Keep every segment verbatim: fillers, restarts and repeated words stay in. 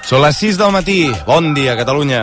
Són les sis del matí. Bon dia, Catalunya.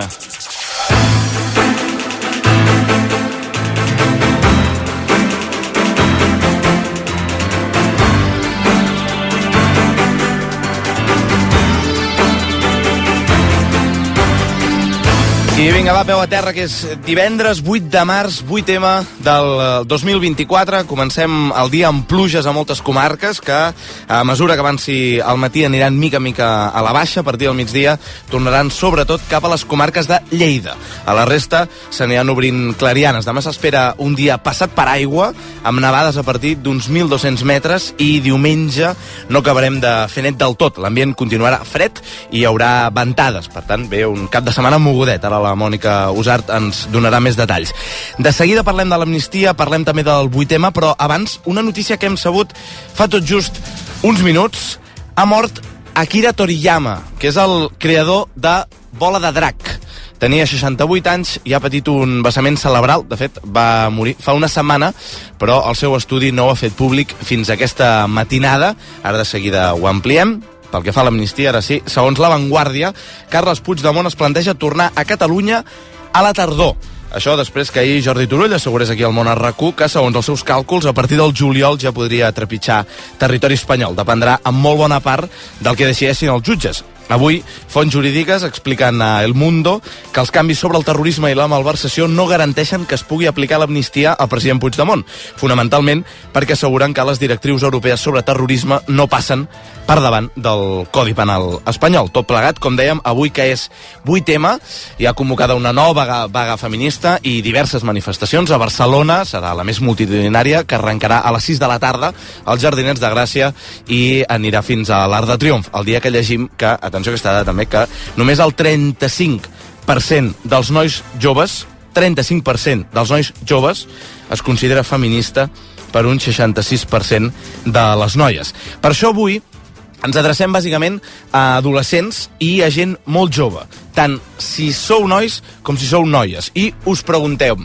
I vinga, va, peu a terra, que és divendres vuit de març, vuit eme del dos mil vint-i-quatre. Comencem el dia amb pluges a moltes comarques que, a mesura que avanci al matí, aniran mica en mica a la baixa. A partir del migdia tornaran sobretot cap a les comarques de Lleida. A la resta s'aniran obrint clarianes. Demà s'espera un dia passat per aigua, amb nevades a partir d'uns mil dos-cents metres, i diumenge no acabarem de fer net del tot. L'ambient continuarà fred i hi haurà ventades. Per tant, ve un cap de setmana mogudet. Ara la Mònica Usart ens donarà més detalls. De seguida parlem de l'amnistia, parlem també del vuit eme, però abans una notícia que hem sabut fa tot just uns minuts. Ha mort Akira Toriyama, que és el creador de Bola de Drac. Tenia seixanta-vuit anys i ha patit un vessament cerebral. De fet, va morir fa una setmana, però el seu estudi no ho ha fet públic fins aquesta matinada. Ara de seguida ho ampliem. Pel que fa a l'amnistia, ara sí, segons La Vanguardia, Carles Puigdemont es planteja tornar a Catalunya a la tardor. Això després que ahir Jordi Turull assegurés aquí al Món a RAC u que, segons els seus càlculs, a partir del juliol ja podria trepitjar territori espanyol. Dependrà en molt bona part del que decideixin els jutges. Avui, fonts jurídiques expliquen a El Mundo que els canvis sobre el terrorisme i la malversació no garanteixen que es pugui aplicar l'amnistia al president Puigdemont, fonamentalment perquè asseguren que les directrius europees sobre terrorisme no passen per davant del Codi Penal espanyol. Tot plegat, com dèiem, avui que és vuit eme, hi ha convocada una nova vaga feminista i diverses manifestacions. A Barcelona serà la més multitudinària, que arrencarà a les sis de la tarda als Jardinets de Gràcia i anirà fins a l'Arc de Triomf, el dia que llegim que, atenció a aquesta dada també, que només el trenta-cinc per cent dels nois joves, trenta-cinc per cent dels nois joves es considera feminista per un seixanta-sis per cent de les noies. Per això avui ens adrecem bàsicament a adolescents i a gent molt jove, tant si sou nois com si sou noies. I us pregunteu,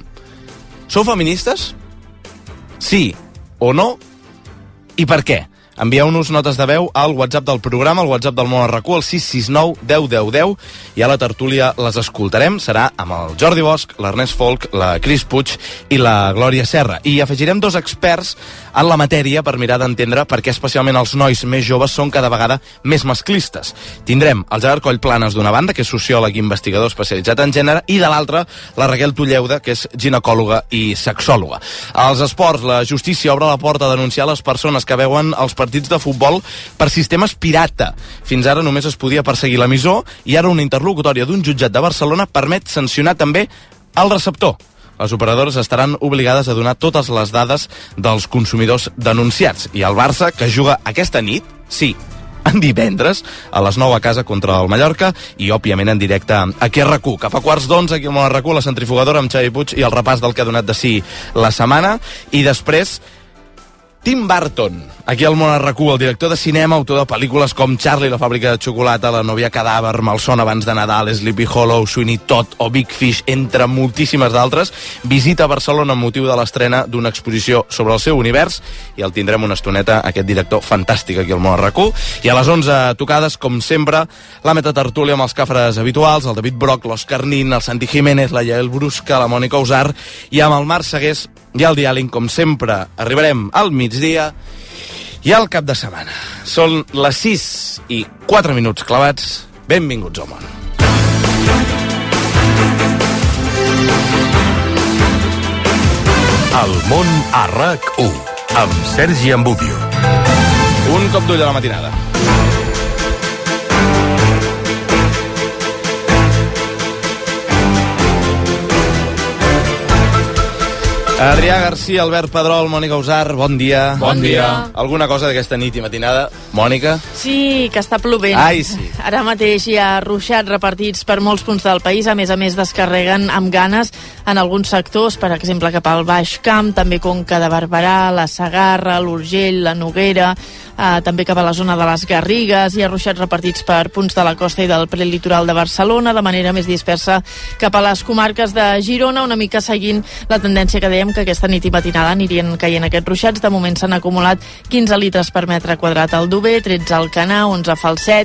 sou feministes? Sí o no? I per què? Envieu-nos notes de veu al WhatsApp del programa, al WhatsApp del Món a RAC u, al sis sis nou deu deu deu, i a la tertúlia les escoltarem. Serà amb el Jordi Bosch, l'Ernest Folk, la Cris Puig i la Glòria Serra. I afegirem dos experts en la matèria per mirar d'entendre per què especialment els nois més joves són cada vegada més masclistes. Tindrem el Gerard Collplanes d'una banda, que és sociòleg i investigador especialitzat en gènere, i de l'altra la Raquel Tulleuda, que és ginecòloga i sexòloga. Als esports, la justícia obre la porta a denunciar les persones que veuen els partits de futbol per sistemes pirata. Fins ara només es podia perseguir l'emissor i ara una interlocutòria d'un jutjat de Barcelona permet sancionar també el receptor. Les operadores estaran obligades a donar totes les dades dels consumidors denunciats. I el Barça, que juga aquesta nit, sí, en divendres, a les nou a casa contra el Mallorca, i òbviament en directe aquí a RAC u. Que fa quarts d'onze aquí al Món a RAC u, la centrifugadora amb Xavi Puig i el repàs del que ha donat de si la setmana. I després Tim Burton, aquí al Món a RAC u, el director de cinema, autor de pel·lícules com Charlie, la fàbrica de xocolata, La novia cadàver, Malson abans de Nadal, Sleepy Hollow, Sweeney Todd o Big Fish, entre moltíssimes d'altres, visita Barcelona amb motiu de l'estrena d'una exposició sobre el seu univers, i el tindrem una estoneta, aquest director fantàstic aquí al Món a RAC u. I a les onze tocades, com sempre, la metatertúlia amb els cafres habituals, el David Broc, l'Òscar Nin, el Santi Jiménez, la Yael Brusca, la Mònica Usart, i amb el Marc Segués i el diàling, com sempre, arribarem al migdia i al cap de setmana. Són les sis i quatre minuts clavats. Benvinguts al món. El món a RAC u, amb Sergi Ambudio. Un cop d'ull a la matinada. Adrià Garcia, Albert Pedrol, Mònica Usart, bon dia. Bon dia. Alguna cosa d'aquesta nit i matinada, Mònica? Sí, que està plovent. Ai, sí. Ara mateix hi ha ruixats repartits per molts punts del país. A més a més, descarreguen amb ganes en alguns sectors, per exemple, cap al Baix Camp, també Conca de Barberà, la Segarra, l'Urgell, la Noguera, eh, també cap a la zona de les Garrigues. Hi ha ruixats repartits per punts de la costa i del prelitoral de Barcelona, de manera més dispersa cap a les comarques de Girona, una mica seguint la tendència que dèiem que aquesta nit i matinada anirien caient aquests ruixats. De moment s'han acumulat quinze litres per metre quadrat al Dober, tretze al Canà, onze a Falset,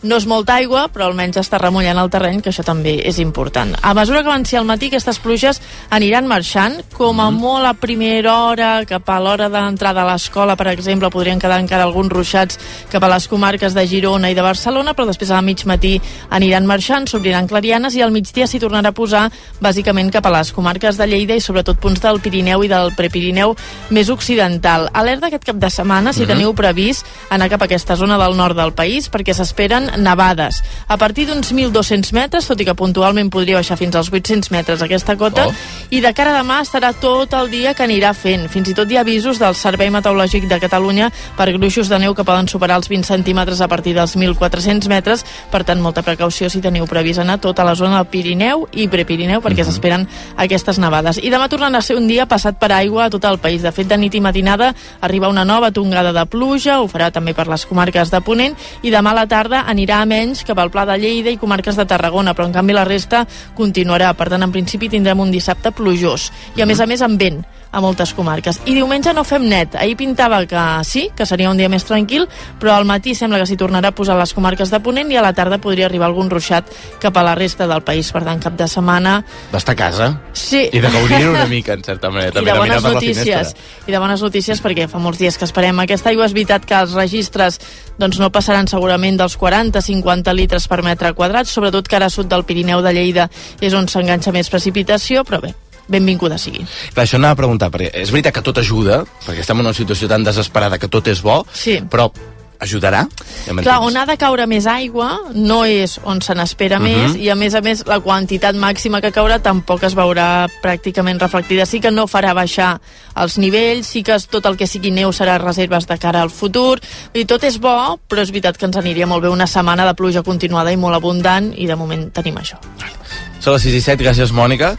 No és molta aigua, però almenys està remullant el terreny, que això també és important. A mesura que avanci al matí, aquestes pluges aniran marxant, com a molt a primera hora, cap a l'hora d'entrada a l'escola, per exemple, podrien quedar encara alguns ruixats cap a les comarques de Girona i de Barcelona, però després a mig matí aniran marxant, s'obriran clarianes i al migdia s'hi tornarà a posar bàsicament cap a les comarques de Lleida i sobretot punts del Pirineu i del Prepirineu més occidental. Alerta aquest cap de setmana, si uh-huh. teniu previst anar cap a aquesta zona del nord del país, perquè s'esperen nevades. A partir d'uns mil dos-cents metres, tot i que puntualment podria baixar fins als vuit-cents metres aquesta cota, oh. i de cara a demà estarà tot el dia que anirà fent. Fins i tot hi ha avisos del Servei Meteorològic de Catalunya per gruixos de neu que poden superar els vint centímetres a partir dels mil quatre-cents metres, per tant, molta precaució si teniu previst anar a tota la zona del Pirineu i Prepirineu, perquè uh-huh. s'esperen aquestes nevades. I demà tornarà a ser un dia passat per aigua a tot el país. De fet, de nit i matinada arriba una nova tongada de pluja, ho farà també per les comarques de Ponent, i demà a la tarda anirà a menys cap al Pla de Lleida i comarques de Tarragona, però en canvi la resta continuarà. Per tant, en principi tindrem un dissabte plujós i a més a més amb vent a moltes comarques. I diumenge no fem net. Ahir pintava que sí, que seria un dia més tranquil, però al matí sembla que s'hi tornarà a posar les comarques de Ponent i a la tarda podria arribar algun ruixat cap a la resta del país. Per tant, cap de setmana... D'estar a casa. Sí. I de gaudir una mica, en certa manera. També I de bones notícies. I de bones notícies perquè fa molts dies que esperem aquesta aigua. És veritat que els registres doncs, no passaran segurament dels quaranta a cinquanta litres per metre quadrat, sobretot que ara sud del Pirineu de Lleida és on s'enganxa més precipitació, però bé, benvinguda sigui. Clar, això anava a preguntar, perquè és veritat que tot ajuda, perquè estem en una situació tan desesperada que tot és bo, sí. però ajudarà? Ja Clar, on ha de caure més aigua no és on se n'espera uh-huh. més, i a més a més la quantitat màxima que caurà tampoc es veurà pràcticament reflectida. Sí que no farà baixar els nivells, sí que tot el que sigui neu serà reserves de cara al futur, i tot és bo, però és veritat que ens aniria molt bé una setmana de pluja continuada i molt abundant, i de moment tenim això. Són les sis i set, gràcies, Mònica.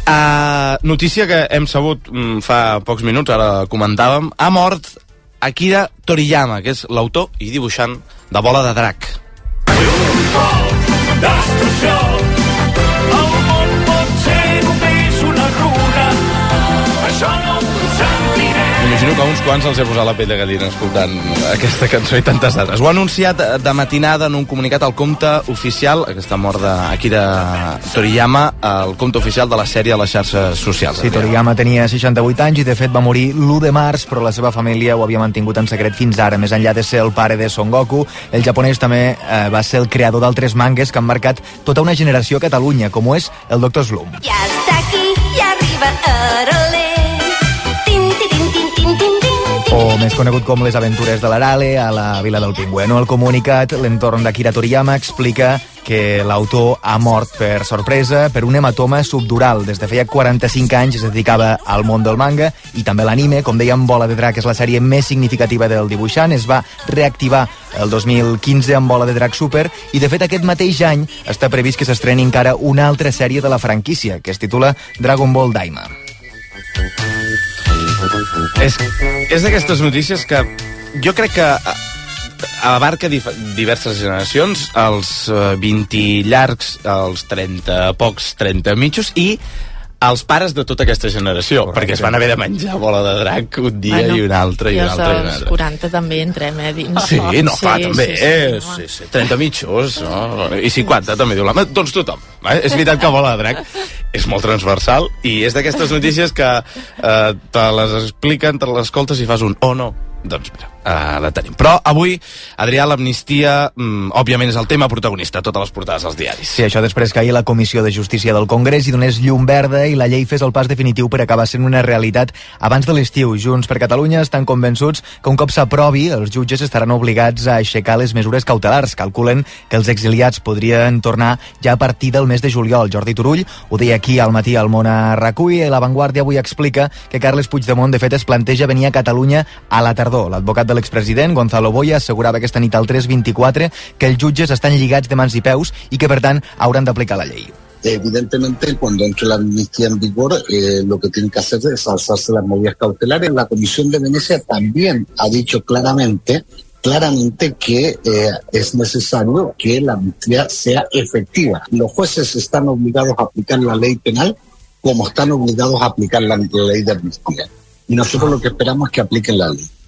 Uh, notícia que hem sabut mm, fa pocs minuts, ara comentàvem, ha mort Akira Toriyama, que és l'autor i dibuixant de Bola de Drac. Destrucció, el món pot ser només una runa, això no ho sentirem. Imagino que uns quants els he posat la pell de gallina escoltant aquesta cançó i tantes altres. Ho ha anunciat de matinada en un comunicat al compte oficial, aquesta mort d'Akira Toriyama, el compte oficial de la sèrie a les xarxes socials. Sí, Toriyama tenia seixanta-vuit anys i de fet va morir l'u de març, però la seva família ho havia mantingut en secret fins ara. Més enllà de ser el pare de Son Goku, el japonès també eh, va ser el creador d'altres mangues que han marcat tota una generació a Catalunya, com ho és el doctor Slump. Ja està aquí, ja arriba Arale. O més conegut com Les aventures de l'Arale a la Vila del Pingüeno. El comunicat, l'entorn d'Akira Toriyama, explica que l'autor ha mort per sorpresa per un hematoma subdural. Des de feia quaranta-cinc anys es dedicava al món del manga i també l'anime. Com dèiem, Bola de Drac és la sèrie més significativa del dibuixant. Es va reactivar el dos mil quinze amb Bola de Drac Super i, de fet, aquest mateix any està previst que s'estreni encara una altra sèrie de la franquícia, que es titula Dragon Ball Daima. És, és d'aquestes notícies que jo crec que abarca dif diverses generacions, els vint llargs, els trenta pocs, trenta mitjos i els pares de tota aquesta generació. Correcte. Perquè es van haver de menjar Bola de Drac un dia bueno, i un altre i, i un altre. I els quaranta també entrem, eh? Dins. Sí, no, clar, sí, també. Sí, sí, sí, sí, sí. trenta mitjos, no? I cinquanta també diu l'home. Doncs tothom. Eh? És veritat que Bola de Drac és molt transversal i és d'aquestes notícies que eh, te les expliquen, te les escoltes i fas un oh no. Doncs mira, uh, la tenim. Però avui, Adrià, l'amnistia, mm, òbviament, és el tema protagonista a totes les portades dels diaris. Sí, això després que ahir la Comissió de Justícia del Congrés hi donés llum verda i la llei fes el pas definitiu per acabar sent una realitat abans de l'estiu. Junts per Catalunya estan convençuts que un cop s'aprovi, els jutges estaran obligats a aixecar les mesures cautelars. Calculen que els exiliats podrien tornar ja a partir del mes de juliol. Jordi Turull ho deia aquí al matí al Món a RAC u i La Vanguardia avui explica que Carles Puigdemont, de fet, es planteja venir a Catalunya a la tardor. L'advocat de l'expresident, Gonzalo Boya, assegurava aquesta nit al tres vint-i-quatre que els jutges estan lligats de mans i peus i que, per tant, hauran d'aplicar la llei. Evidentemente, cuando entre la amnistía en vigor, eh, lo que tienen que hacer es alzarse las medidas cautelares. La Comisión de Venecia también ha dicho claramente claramente que eh, es necesario que la amnistía sea efectiva. Los jueces están obligados a aplicar la ley penal como están obligados a aplicar la, la ley de amnistía. Y nosotros lo que esperamos es que apliquen la ley.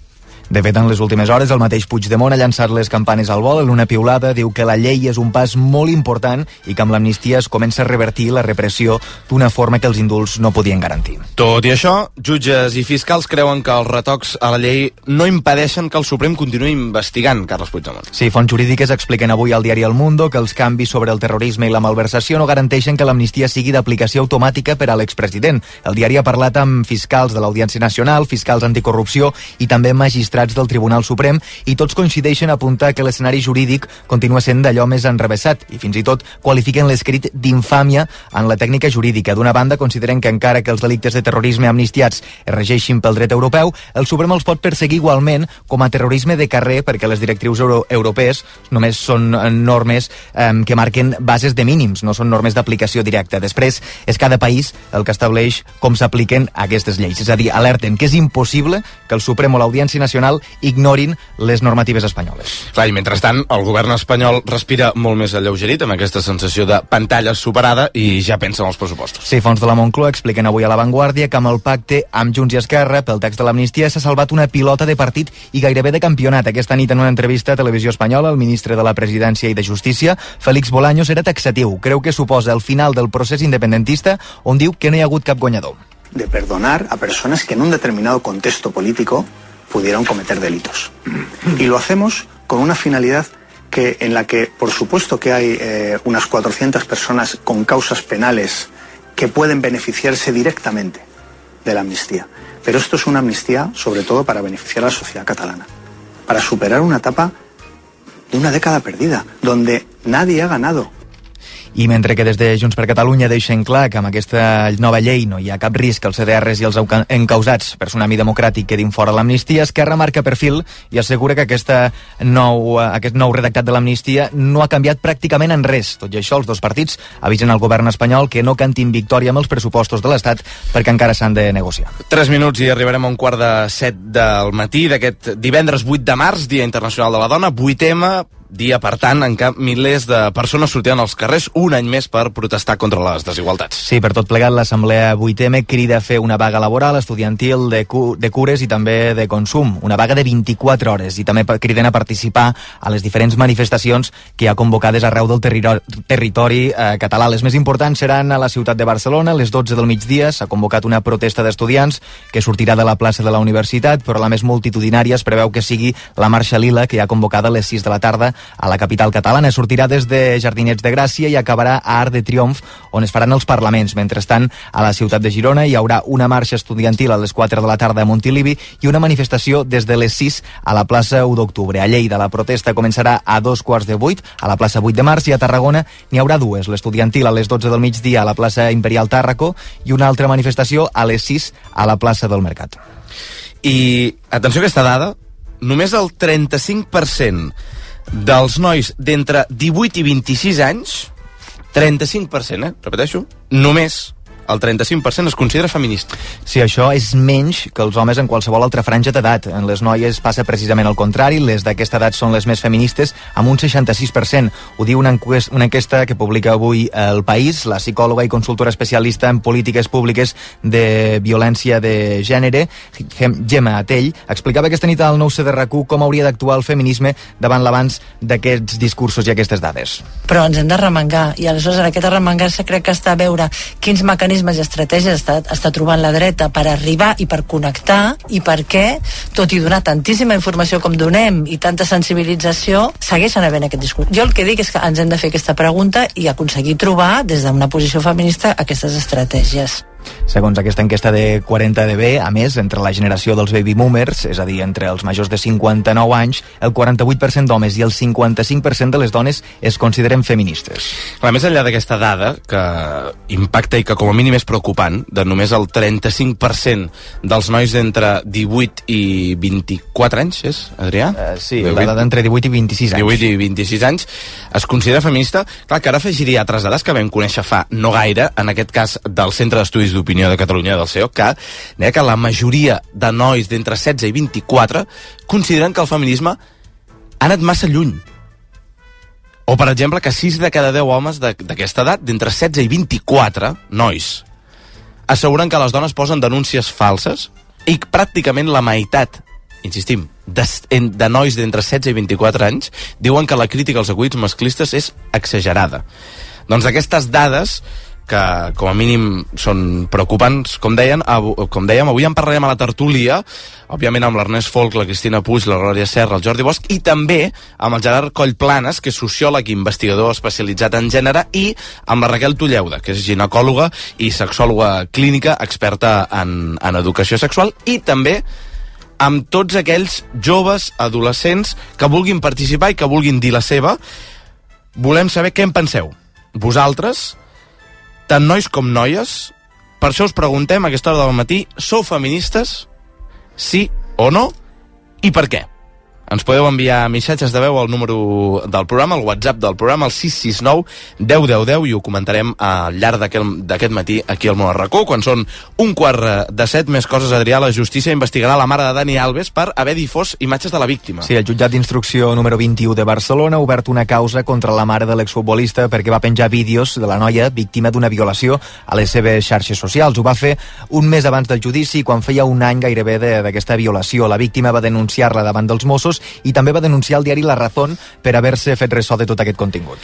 De fet, en les últimes hores, el mateix Puigdemont ha llançat les campanes al vol en una piulada, diu que la llei és un pas molt important i que amb l'amnistia es comença a revertir la repressió d'una forma que els indults no podien garantir. Tot i això, jutges i fiscals creuen que els retocs a la llei no impedeixen que el Suprem continuï investigant Carles Puigdemont. Sí, fonts jurídiques expliquen avui al diari El Mundo que els canvis sobre el terrorisme i la malversació no garanteixen que l'amnistia sigui d'aplicació automàtica per a l'expresident. El diari ha parlat amb fiscals de l'Audiència Nacional, fiscals anticorrupció i també magistrats del Tribunal Suprem, i tots coincideixen a apuntar que l'escenari jurídic continua sent d'allò més enrevessat i fins i tot qualifiquen l'escrit d'infàmia en la tècnica jurídica. D'una banda, consideren que encara que els delictes de terrorisme amnistiats es regeixin pel dret europeu, el Suprem els pot perseguir igualment com a terrorisme de carrer perquè les directrius euro europees només són normes eh, que marquen bases de mínims, no són normes d'aplicació directa. Després és cada país el que estableix com s'apliquen aquestes lleis. És a dir, alerten que és impossible que el Suprem o l'Audiència Nacional ignorin les normatives espanyoles. Clar, i mentrestant, el govern espanyol respira molt més alleugerit amb aquesta sensació de pantalla superada i ja pensa en els pressupostos. Sí, fons de la Moncloa expliquen avui a La Vanguardia que amb el pacte amb Junts i Esquerra pel text de l'amnistia s'ha salvat una pilota de partit i gairebé de campionat. Aquesta nit, en una entrevista a Televisió Espanyola, el ministre de la Presidència i de Justícia, Félix Bolaños, era taxatiu. Creu que suposa el final del procés independentista, on diu que no hi ha hagut cap guanyador. De perdonar a personas que en un determinado contexto político pudieron cometer delitos. Y lo hacemos con una finalidad que, en la que, por supuesto que hay eh, unas cuatrocientas personas con causas penales que pueden beneficiarse directamente de la amnistía. Pero esto es una amnistía, sobre todo, para beneficiar a la sociedad catalana, para superar una etapa de una década perdida, donde nadie ha ganado. I mentre que des de Junts per Catalunya deixen clar que amb aquesta nova llei no hi ha cap risc que els C D Rs i els encausats per tsunami democràtic quedin fora l'amnistia, Esquerra marca perfil i assegura que aquesta nou, aquest nou redactat de l'amnistia no ha canviat pràcticament en res. Tot i això, els dos partits avisen al govern espanyol que no cantin victòria amb els pressupostos de l'Estat perquè encara s'han de negociar. Tres minuts i arribarem a un quart de set del matí d'aquest divendres vuit de març, Dia Internacional de la Dona, vuit ema, dia, per tant, en què milers de persones sortiran als carrers un any més per protestar contra les desigualtats. Sí, per tot plegat, l'Assemblea vuit ema crida a fer una vaga laboral, estudiantil, de, cu de cures i també de consum. Una vaga de vint-i-quatre hores i també criden a participar a les diferents manifestacions que hi ha convocades arreu del territori, territori eh, català. Les més importants seran a la ciutat de Barcelona, a les dotze del migdia. S'ha convocat una protesta d'estudiants que sortirà de la plaça de la Universitat, però la més multitudinària es preveu que sigui la Marxa Lila, que hi ha convocada a les sis de la tarda a la capital catalana. Sortirà des de Jardinets de Gràcia i acabarà a Arc de Triomf, on es faran els parlaments. Mentrestant, a la ciutat de Girona hi haurà una marxa estudiantil a les quatre de la tarda a Montilivi i una manifestació des de les sis a la plaça u d'octubre. A Lleida la protesta començarà a dos quarts de vuit a la plaça vuit de març i a Tarragona n'hi haurà dues. L'estudiantil a les dotze del migdia a la plaça Imperial Tàrraco i una altra manifestació a les sis a la plaça del Mercat. I, atenció a aquesta dada, només el trenta-cinc per cent dels nois d'entre divuit i vint-i-sis anys, trenta-cinc per cent, eh? Repeteixo, només el trenta-cinc per cent es considera feminista. Sí, això és menys que els homes en qualsevol altra franja d'edat. En les noies passa precisament el contrari, les d'aquesta edat són les més feministes, amb un seixanta-sis per cent. Ho diu una enquesta, una enquesta que publica avui El País. La psicòloga i consultora especialista en polítiques públiques de violència de gènere, Gemma Atell, explicava aquesta nit al nou C de R A C U com hauria d'actuar el feminisme davant l'avanç d'aquests discursos i aquestes dades. Però ens hem de remengar, i aleshores en aquest arremengar-se crec que està a veure quins mecanismes i estratègies està, està trobant la dreta per arribar i per connectar, i per què, tot i donar tantíssima informació com donem i tanta sensibilització, segueixen havent aquest discurs. Jo el que dic és que ens hem de fer aquesta pregunta i aconseguir trobar, des d'una posició feminista, aquestes estratègies. Segons aquesta enquesta de quaranta D B, a més, entre la generació dels baby boomers, és a dir, entre els majors de cinquanta-nou anys, el quaranta-vuit per cent d'homes i el cinquanta-cinc per cent de les dones es consideren feministes. A més enllà d'aquesta dada, que impacta i que com a mínim és preocupant, de només el trenta-cinc per cent dels nois d'entre divuit i vint-i-quatre anys, és, Adrià? Uh, sí, l'edat d'entre divuit i vint-i-sis anys. divuit i vint-i-sis anys, es considera feminista. Clar, que ara afegiria altres dades que vam conèixer fa no gaire, en aquest cas del Centre d'Estudis d'Opinió de Catalunya, del C E O, que deia que la majoria de nois d'entre setze i vint-i-quatre consideren que el feminisme ha anat massa lluny. O, per exemple, que sis de cada deu homes d'aquesta edat, d'entre setze i vint-i-quatre, nois, asseguren que les dones posen denúncies falses i pràcticament la meitat insistim, de, de nois d'entre setze i vint-i-quatre anys, diuen que la crítica als acudits masclistes és exagerada. Doncs aquestes dades, que com a mínim són preocupants, com deien, com dèiem, avui en parlarem a la tertúlia, òbviament amb l'Ernest Folk, la Cristina Puig, la Glòria Serra, el Jordi Bosch, i també amb el Gerard Collplanes, que és sociòleg i investigador especialitzat en gènere, i amb la Raquel Tulleuda, que és ginecòloga i sexòloga clínica, experta en, en educació sexual, i també amb tots aquells joves, adolescents, que vulguin participar i que vulguin dir la seva. Volem saber què en penseu. Vosaltres, tant nois com noies, per això us preguntem a aquesta hora del matí, sou feministes? Sí o no? I per què? Ens podeu enviar missatges de veu al número del programa, al WhatsApp del programa, al sis sis nou deu deu deu, i ho comentarem al llarg d'aquest matí aquí al Món Arracó. Quan són un quart de set, més coses, Adrià, la justícia investigarà la mare de Dani Alves per haver difós imatges de la víctima. Sí, el jutjat d'instrucció número vint-i-u de Barcelona ha obert una causa contra la mare de l'exfutbolista perquè va penjar vídeos de la noia víctima d'una violació a les seves xarxes socials. Ho va fer un mes abans del judici, quan feia un any gairebé d'aquesta violació. La víctima va denunciar-la davant dels Mossos i també va denunciar al diari La Razón per haver-se fet ressò de tot aquest contingut.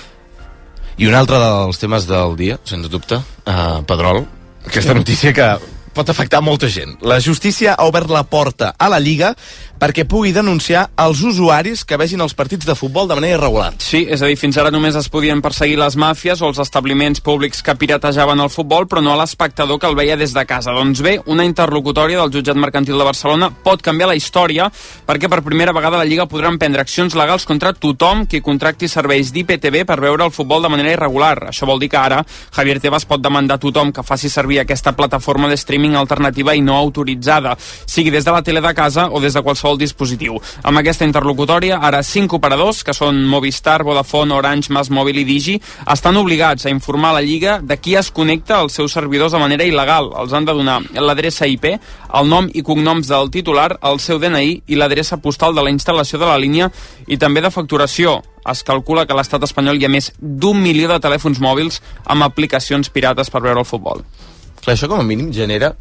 I un altre dels temes del dia, sens dubte, uh, Pedrol, aquesta notícia que pot afectar molta gent. La justícia ha obert la porta a la Lliga perquè pugui denunciar els usuaris que vegin els partits de futbol de manera irregular. Sí, és a dir, fins ara només es podien perseguir les màfies o els establiments públics que piratejaven el futbol, però no a l'espectador que el veia des de casa. Doncs bé, una interlocutòria del jutjat mercantil de Barcelona pot canviar la història, perquè per primera vegada la Lliga podrà emprendre accions legals contra tothom qui contracti serveis d'I P T V per veure el futbol de manera irregular. Això vol dir que ara Javier Tebas pot demandar a tothom que faci servir aquesta plataforma de streaming alternativa i no autoritzada, sigui des de la tele de casa o des de qualsevol dispositiu. Amb aquesta interlocutòria, ara cinc operadors, que són Movistar, Vodafone, Orange, MásMóvil i Digi, estan obligats a informar a la Lliga de qui es connecta als seus servidors de manera il·legal. Els han de donar l'adreça I P, el nom i cognoms del titular, el seu D N I i l'adreça postal de la instal·lació de la línia i també de facturació. Es calcula que a l'estat espanyol hi ha més d'un milió de telèfons mòbils amb aplicacions pirates per veure el futbol. Clar, això com a mínim genera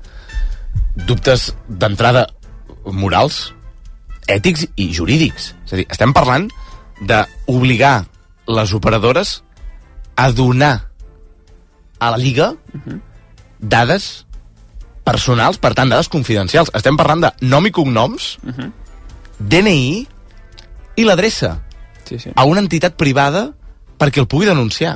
dubtes d'entrada morals, ètics i jurídics. És a dir, estem parlant d'obligar les operadores a donar a la Lliga uh-huh. dades personals, per tant, dades confidencials. Estem parlant de nom i cognoms, uh-huh. D N I i l'adreça sí, sí. a una entitat privada perquè el pugui denunciar.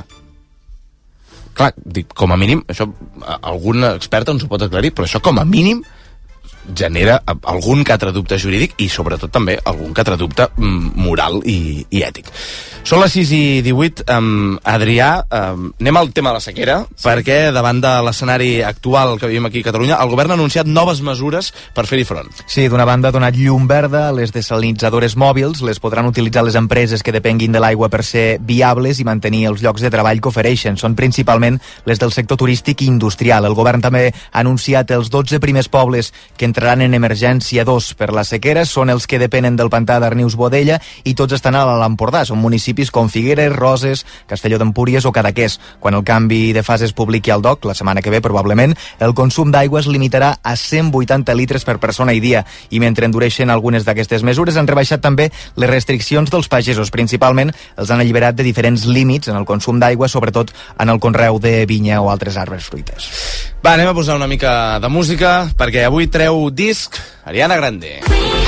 Clar, dic, com a mínim, això algun expert ens ho pot aclarir, però això com a mínim genera algun que altre dubte jurídic i sobretot també algun que altre dubte moral i, i ètic. Són les sis i divuit, um, Adrià, um, anem al tema de la sequera, sí. perquè davant de l'escenari actual que vivim aquí a Catalunya, el govern ha anunciat noves mesures per fer-hi front. Sí, d'una banda ha donat llum verda a les desalinitzadores mòbils, les podran utilitzar les empreses que depenguin de l'aigua per ser viables i mantenir els llocs de treball que ofereixen. Són principalment les del sector turístic i industrial. El govern també ha anunciat els dotze primers pobles que entraran en emergència dos per la sequera, són els que depenen del pantà d'Arnius-Bodella i tots estan a l'Empordà. Són municipis com Figueres, Roses, Castelló d'Empúries o Cadaqués. Quan el canvi de fase es publiqui al D O C, la setmana que ve probablement, el consum d'aigua es limitarà a cent vuitanta litres per persona i dia. I mentre endureixen algunes d'aquestes mesures, han rebaixat també les restriccions dels pagesos. Principalment els han alliberat de diferents límits en el consum d'aigua, sobretot en el conreu de vinya o altres arbres fruiters. Va, anem a posar una mica de música, perquè avui treu disc Ariana Grande.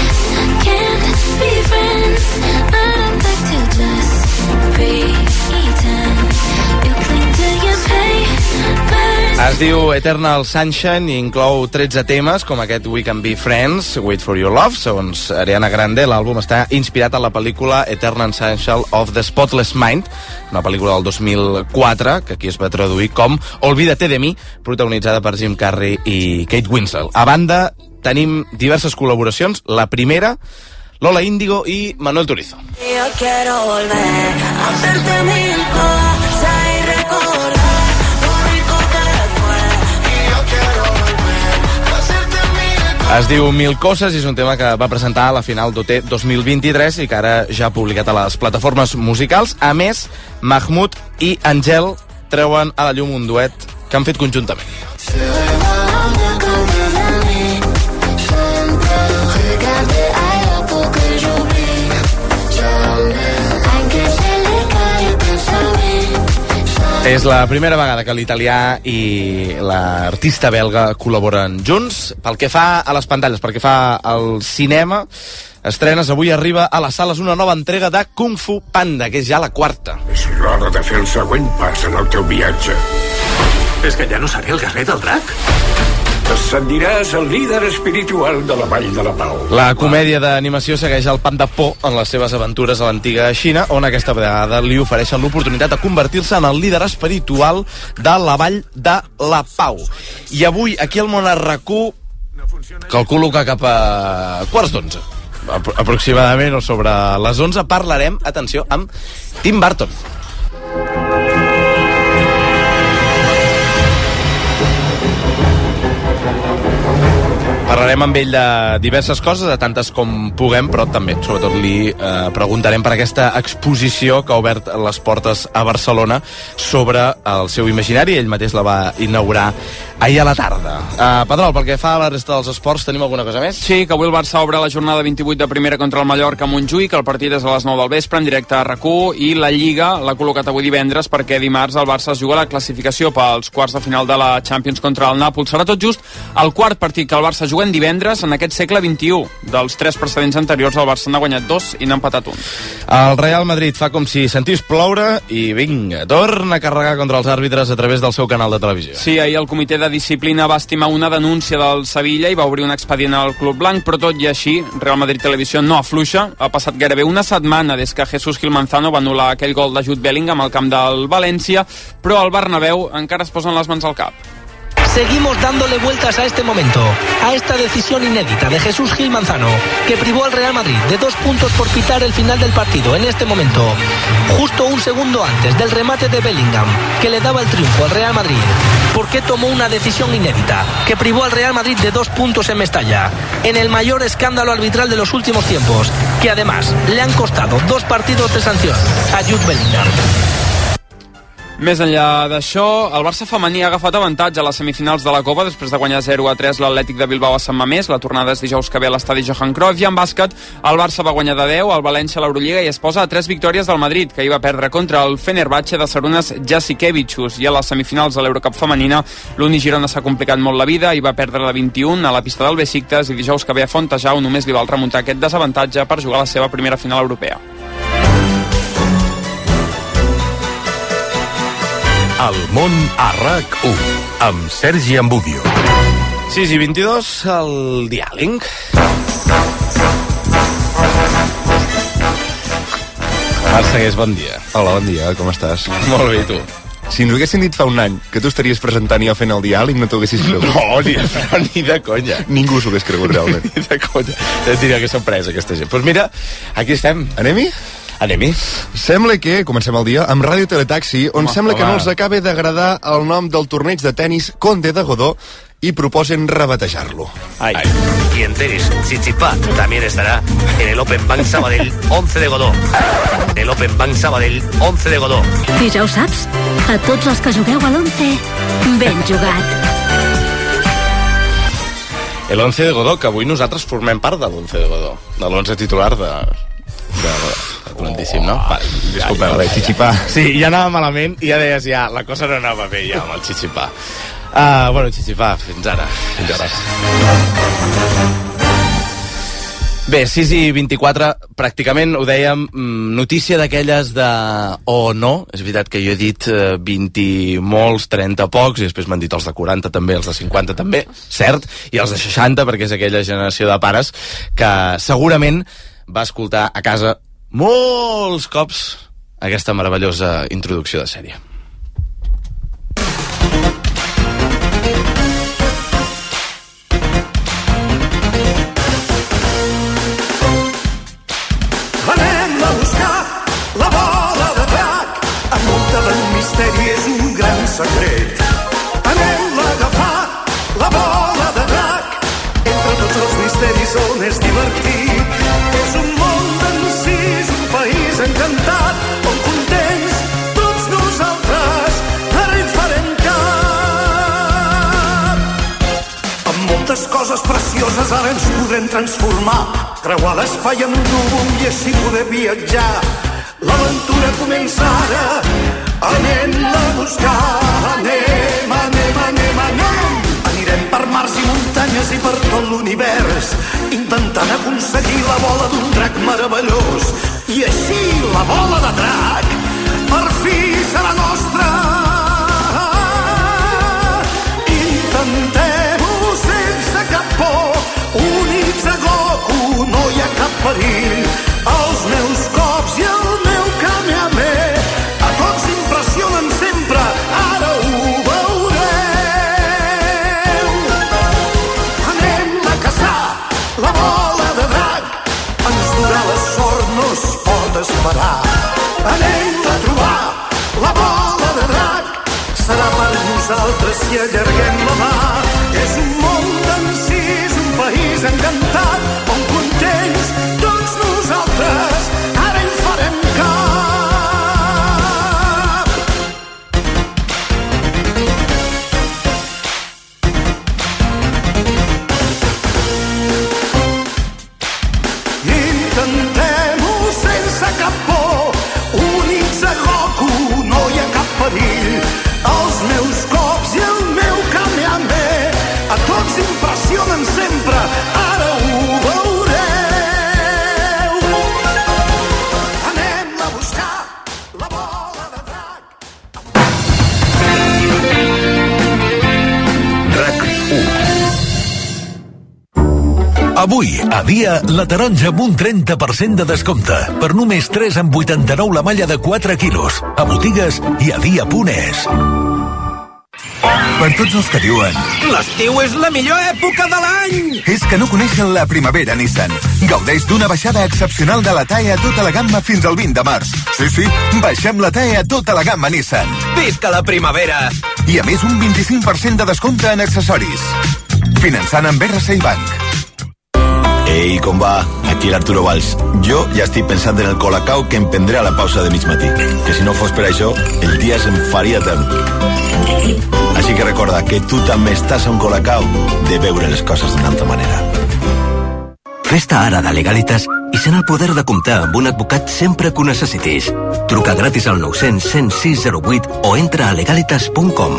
Es diu Eternal Sunshine i inclou tretze temes, com aquest We Can Be Friends, Wait For Your Love. Segons Ariana Grande, l'àlbum està inspirat en la pel·lícula Eternal Sunshine of the Spotless Mind, una pel·lícula del dos mil quatre, que aquí es va traduir com Olvídate de mi, protagonitzada per Jim Carrey i Kate Winslet. A banda, tenim diverses col·laboracions. La primera, Lola Índigo i Manuel Turizo. Yo quiero volver a hacerte mil cosas y recordar. Es diu Mil Coses i és un tema que va presentar a la final d'O T dos mil vint-i-tres i que ara ja ha publicat a les plataformes musicals. A més, Mahmoud i Angel treuen a la llum un duet que han fet conjuntament. És la primera vegada que l'italià i l'artista belga col·laboren junts. Pel que fa a les pantalles, pel que fa al cinema, estrenes, avui arriba a les sales una nova entrega de Kung Fu Panda, que és ja la quarta. És l'hora de fer el següent pas en el teu viatge. És que ja no seré el guerrer del drac? Ascendiràs el líder espiritual de la Vall de la Pau. La comèdia d'animació segueix el Panda Po en les seves aventures a l'antiga Xina, on aquesta vegada li ofereixen l'oportunitat de convertir-se en el líder espiritual de la Vall de la Pau. I avui, aquí al Món a RAC1, calculo que cap a quarts d'onze, aproximadament, o sobre les onze, parlarem, atenció, amb Tim Burton. Parlarem amb ell de diverses coses, de tantes com puguem, però també, sobretot, li eh, preguntarem per aquesta exposició que ha obert les portes a Barcelona sobre el seu imaginari. Ell mateix la va inaugurar ahir a la tarda. Uh, Pedrol, pel que fa a la resta dels esports, tenim alguna cosa més? Sí, que avui el Barça obre la jornada vint-i-vuit de primera contra el Mallorca a Montjuïc, el partit és a les nou del vespre, en directe a RAC1, i la Lliga l'ha col·locat avui divendres perquè dimarts el Barça es juga la classificació pels quarts de final de la Champions contra el Nàpols. Serà tot just el quart partit que el Barça juga en divendres en aquest segle vint-i-u. Dels tres precedents anteriors el Barça n'ha guanyat dos i n'ha empatat un. El Real Madrid fa com si sentís ploure i vinga, torna a carregar contra els àrbitres a través del seu canal de televisió. Sí, ahir el comitè de disciplina va estimar una denúncia del Sevilla i va obrir un expedient al Club Blanc, però tot i així, Real Madrid Televisió no afluixa. Ha passat gairebé una setmana des que Jesús Gil Manzano va anul·lar aquell gol de Jude Bellingham al camp del València, però al Bernabéu encara es posen les mans al cap. Seguimos dándole vueltas a este momento, a esta decisión inédita de Jesús Gil Manzano, que privó al Real Madrid de dos puntos por pitar el final del partido en este momento, justo un segundo antes del remate de Bellingham, que le daba el triunfo al Real Madrid. ¿Por qué tomó una decisión inédita, que privó al Real Madrid de dos puntos en Mestalla, en el mayor escándalo arbitral de los últimos tiempos, que además le han costado dos partidos de sanción a Jude Bellingham? Més enllà d'això, el Barça femení ha agafat avantatge a les semifinals de la Copa després de guanyar zero a tres l'Atlètic de Bilbao a Sant Mamés. La tornada és dijous que ve a l'estadi Johan Cruyff, i en bàsquet el Barça va guanyar de deu al València a l'Eurolliga i es posa a tres victòries del Madrid, que hi va perdre contra el Fenerbahce de Sarunas Jasikevičius. I a les semifinals de l'Eurocup femenina l'Uni Girona s'ha complicat molt la vida i va perdre la vint-i-un a la pista del Besiktas, i dijous que ve a Fontejau només li val remuntar aquest desavantatge per jugar la seva primera final europea. El món a RAC1, amb Sergi Ambudio. sis i vint-i-dos, el diàleg. Marc Segués, bon dia. Hola, bon dia, com estàs? Molt bé, i tu? Si ens ho haguessin dit fa un any que tu estaries presentant i jo fent el diàleg, no t'ho haguessis cregut. No, ni de, ni de conya. Ningú s'ho hagués cregut, realment. Ni de conya. Et diria que sorpresa, aquesta gent. Doncs pues mira, aquí estem. Anem-hi? Anem-hi. Sembla que, comencem el dia, amb Ràdio Teletaxi, on home, sembla home. que no els acabe d'agradar el nom del torneig de tennis Conde de Godó y proposen rebatejarlo. Ay. Ay. Y en tenis, Tsitsipas también estará en el Open Bank Sabadell once de Godó. El Open Bank Sabadell once de Godó. I ja ho saps, a tots els que jugueu a l'once, ben jugat. El once de Godó, que avui nosaltres formem part de l'once de Godó, de l'once titular de... de... dolentíssim, no? Va, disculpeu. Ja, ja, Tsitsipas. Sí, ja anava malament i ja deies, ja, la cosa no anava bé ja amb el Tsitsipas. Uh, bueno, Tsitsipas, fins ara. Fins ara. Bé, sis i vint-i-quatre, pràcticament ho dèiem, notícia d'aquelles de oh no, és veritat que jo he dit vint i molts, trenta pocs, i després m'han dit els de quaranta també, els de cinquanta també, cert, i els de seixanta, perquè és aquella generació de pares que segurament va escoltar a casa molts cops aquesta meravellosa introducció de sèrie. Anem a buscar la bola de drac, envoltada en misteri, és un gran secret. Anem a agafar la bola de drac, entre tots els misteris on és divertit. És un món d'encís, un país encantat, on contents tots nosaltres ara hi farem cap. Amb moltes coses precioses ara ens podrem transformar, creuar l'espai amb núvol i així poder viatjar. L'aventura comença ara, anem a buscar buscar. Anem, anem, anem, anem. Anirem per mars i muntanyes i per tot l'univers, intentant aconseguir la bola d'un drac meravellós. I així la bola de drac per fi serà nostra. Intentem-ho sense cap por, units a Goku, no hi ha cap perill. Els meus cops i el meu Kamehame a tots impressionen sempre, ara ho veureu. Anem a caçar la bola de drac, ens durà la sort, no es pot esperar. Anem a trobar la bola de drac, serà per nosaltres si allarguem la mà. És un món d'encís, un país encantat, on contents tots nosaltres ara hi farem cap. Intentem-ho sense cap por, units a Goku, no hi ha cap perill. Els meus cops i el meu Kamehame a tots impressionen sempre, ara ho veureu. Anem a buscar la bola de drac. RAC u. Avui, a dia, la taronja amb un trenta per cent de descompte. Per només tres coma vuitanta-nou la malla de quatre quilos. A botigues i a dia punt es. Per tots els que diuen l'estiu és la millor època de l'any! És que no coneixen la primavera Nissan. Gaudeix d'una baixada excepcional de la T A E a tota la gamma fins al vint de març. Sí, sí, baixem la T A E a tota la gamma Nissan. Visca la primavera! I a més un vint-i-cinc per cent de descompte en accessoris. Finançant amb R C I Bank. Ei, com va? Aquí l'Arturo Valls. Jo ja estic pensant en el colacao que em prendré a la pausa de mig matí. Que si no fos per això, el dia se'm faria etern. Així que recorda que tu també estàs a un colacao de veure les coses d'una altra manera. Fes-te ara de Legalitas i sent el poder de comptar amb un advocat sempre que ho necessitis. Truca gratis al nou cents, cent sis zero vuit o entra a legalitas punt com.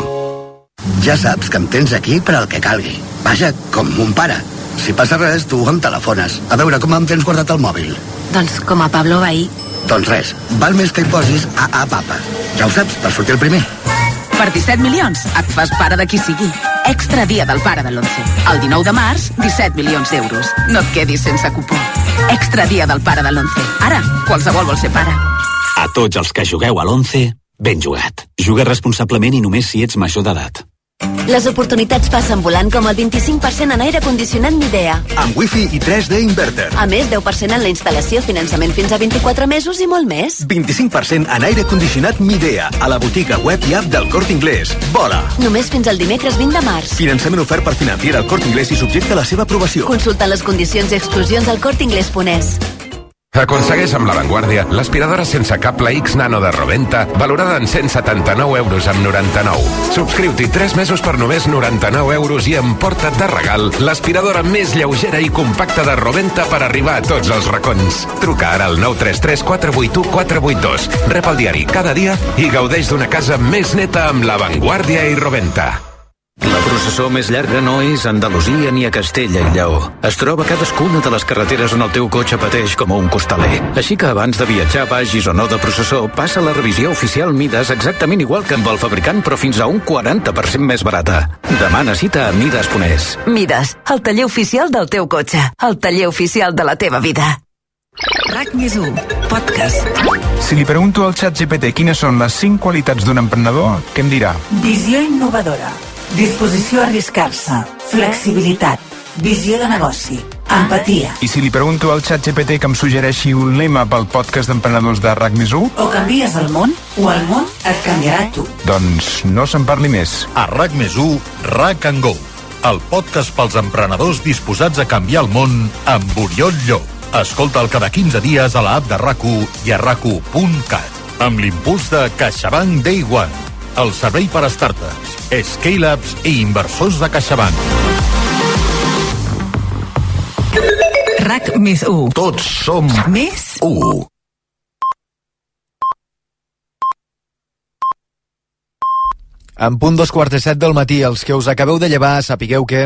Ja saps que em tens aquí per al que calgui. Vaja, com mon pare. Si passa res, tu em telefones. A veure, com em tens guardat el mòbil? Doncs com a Pablo Bahí. Doncs res, val més que hi posis A A Papa. Ja ho saps, per sortir el primer. Per disset milions et fas pare de qui sigui. Extra dia del pare de l'onze. El dinou de març, disset milions d'euros. No et quedis sense cupó. Extra dia del pare de l'onze. Ara, qualsevol vol ser pare. A tots els que jugueu a l'onze, ben jugat. Juga responsablement i només si ets major d'edat. Les oportunitats passen volant com el vint-i-cinc per cent en aire condicionat Midea. Amb wifi i tres D Inverter. A més, deu per cent en la instal·lació, finançament fins a vint-i-quatre mesos i molt més. vint-i-cinc per cent en aire condicionat Midea. A la botiga web i app del Corte Inglés. Vola! Només fins al dimecres vint de març. Finançament ofert per Financiera al Corte Inglés i subjecte a la seva aprovació. Consulta les condicions i exclusions al corte inglés punt es. Aconsegueix amb La Vanguardia l'aspiradora sense cable X Nano de Roventa, valorada en cent setanta-nou euros amb noranta-nou. Subscriu-t'hi tres mesos per només noranta-nou euros i emporta't de regal l'aspiradora més lleugera i compacta de Roventa per arribar a tots els racons. Truca ara al nou tres tres quatre vuit u quatre vuit dos. Rep el diari cada dia i gaudeix d'una casa més neta amb La Vanguardia i Roventa. La processó més llarga no és a Andalusia ni a Castella i Lleó. Es troba a cadascuna de les carreteres on el teu cotxe pateix com un costaler. Així que abans de viatjar, vagis o no de processó, passa la revisió oficial Midas exactament igual que amb el fabricant, però fins a un quaranta per cent més barata. Demana cita a Midas punt es. Midas, el taller oficial del teu cotxe. El taller oficial de la teva vida. RAC més u, podcast. Si li pregunto al ChatGPT quines són les cinc qualitats d'un emprenedor, què em dirà? Visió innovadora, disposició a arriscar-se, flexibilitat, visió de negoci, empatia. I si li pregunto al ChatGPT que em suggereixi un lema pel podcast d'emprenedors de RAC més u? O canvies el món, o el món et canviarà tu. Doncs no se'n parli més. A RAC més u, RAC and Go, el podcast pels emprenedors disposats a canviar el món amb Oriol Llop. Escolta'l cada quinze dies a l'app de RAC u i a rac u punt cat. Amb l'impuls de CaixaBank Day One, el servei per a startups, scale-ups i inversors de CaixaBank. RAC més u. Tots som més u. En punt dos quarts de set del matí, els que us acabeu de llevar, sapigueu que...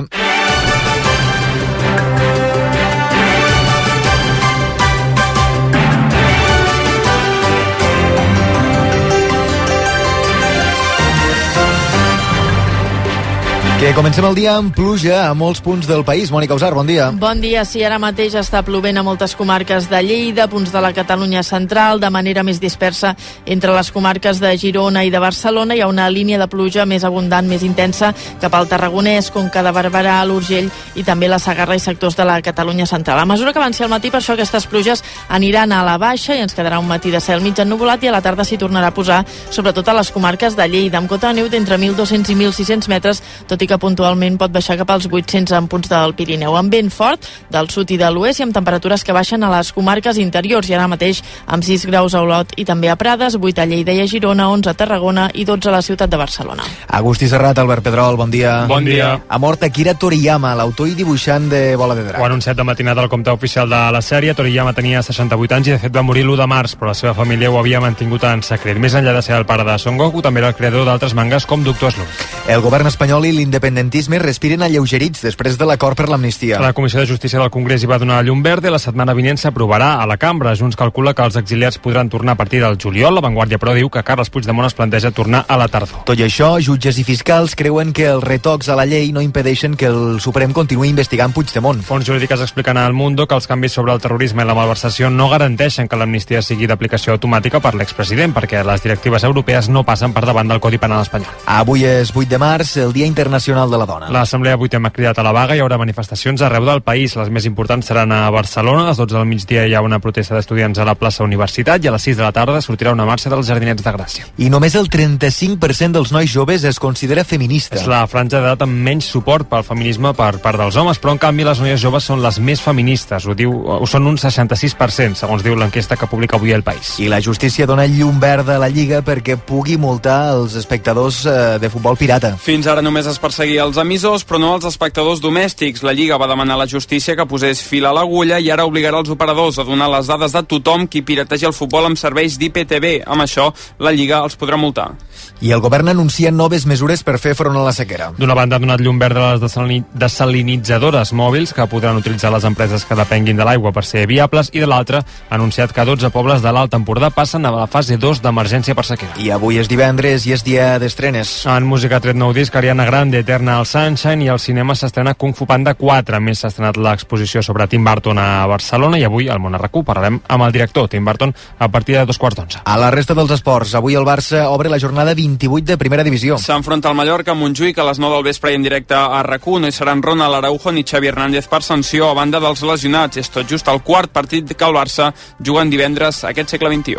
Que comencem el dia amb pluja a molts punts del país. Mònica Usar, bon dia. Bon dia. Sí, ara mateix està plovent a moltes comarques de Lleida, punts de la Catalunya central, de manera més dispersa entre les comarques de Girona i de Barcelona. Hi ha una línia de pluja més abundant, més intensa, cap al Tarragonès, Conca de Barberà, l'Urgell i també la Segarra i sectors de la Catalunya central. A mesura que avanci el matí, per això aquestes pluges aniran a la baixa i ens quedarà un matí de cel mig ennuvolat i a la tarda s'hi tornarà a posar, sobretot a les comarques de Lleida, amb cota de neu d'entre mil dos-cents i mil sis-cents metres, tot i que puntualment pot baixar cap als vuit-cents en punts del Pirineu, amb vent fort del sud i de l'oest i amb temperatures que baixen a les comarques interiors i ara mateix amb sis graus a Olot i també a Prades, vuit a Lleida i a Girona, onze a Tarragona i dotze a la ciutat de Barcelona. Agustí Serrat, Albert Pedrol, bon dia. Bon dia. Ha mort Akira Toriyama, l'autor i dibuixant de Bola de Drac. Ho ha anunciat de matinada al compte oficial de la sèrie. Toriyama tenia seixanta-vuit anys i de fet va morir l'u de març, però la seva família ho havia mantingut en secret. Més enllà de ser el pare de Son Goku, també era el creador d'altres mangas com Doctor Slump. El govern espanyol i l'independentisme respiren alleugerits després de l'acord per l'amnistia. La Comissió de Justícia del Congrés hi va donar llum verd i la setmana vinent s'aprovarà a la cambra. Junts calcula que els exiliats podran tornar a partir del juliol. La Vanguardia, però, diu que Carles Puigdemont es planteja tornar a la tardor. Tot i això, jutges i fiscals creuen que els retocs a la llei no impedeixen que el Suprem continuï investigant Puigdemont. Fons jurídiques expliquen al Mundo que els canvis sobre el terrorisme i la malversació no garanteixen que l'amnistia sigui d'aplicació automàtica per l'expresident, perquè les directives europees no passen per davant del Codi Penal espanyol. Avui és vuit de març, el Dia Internacional de la Dona. L'Assemblea vuitena ha cridat a la vaga, hi haurà manifestacions arreu del país. Les més importants seran a Barcelona. A les dotze del migdia hi ha una protesta d'estudiants a la plaça Universitat i a les sis de la tarda sortirà una marxa dels Jardinets de Gràcia. I només el trenta-cinc per cent dels nois joves es considera feminista. És la franja d'edat amb menys suport pel feminisme per part dels homes, però en canvi les noies joves són les més feministes. Ho diu, ho són un seixanta-sis per cent, segons diu l'enquesta que publica avui El País. I la justícia dona llum verda a la Lliga perquè pugui multar els espectadors eh, de futbol pirata. Fins ara només es perseguia els emissors, però no els espectadors domèstics. La Lliga va demanar a la justícia que posés fil a l'agulla i ara obligarà els operadors a donar les dades de tothom qui pirategi el futbol amb serveis d'I P T V. Amb això, la Lliga els podrà multar. I el govern anuncia noves mesures per fer front a la sequera. D'una banda, ha donat llum verda a les desalini desalinitzadores mòbils que podran utilitzar les empreses que depenguin de l'aigua per ser viables, i de l'altra ha anunciat que dotze pobles de l'Alt Empordà passen a la fase dos d'emergència per sequera. I avui és divendres i és dia d'estrenes. En música ha tret nou disc Ariana Grande, Eternal Sunshine, i al cinema s'estrena Kung Fu Panda quatre. A més, s'ha estrenat l'exposició sobre Tim Burton a Barcelona i avui al Món a RAC u parlarem amb el director Tim Burton a partir de dos quarts d'onze. A la resta dels esports, avui el Barça obre la jornada vint-i-vuit de primera divisió. S'enfronta al Mallorca a Montjuïc a les nou del vespre i en directe a RAC u. No hi seran Ronald Araujo ni Xavi Hernández per sanció a banda dels lesionats. És tot just el quart partit que el Barça juga en divendres aquest segle vint-i-u.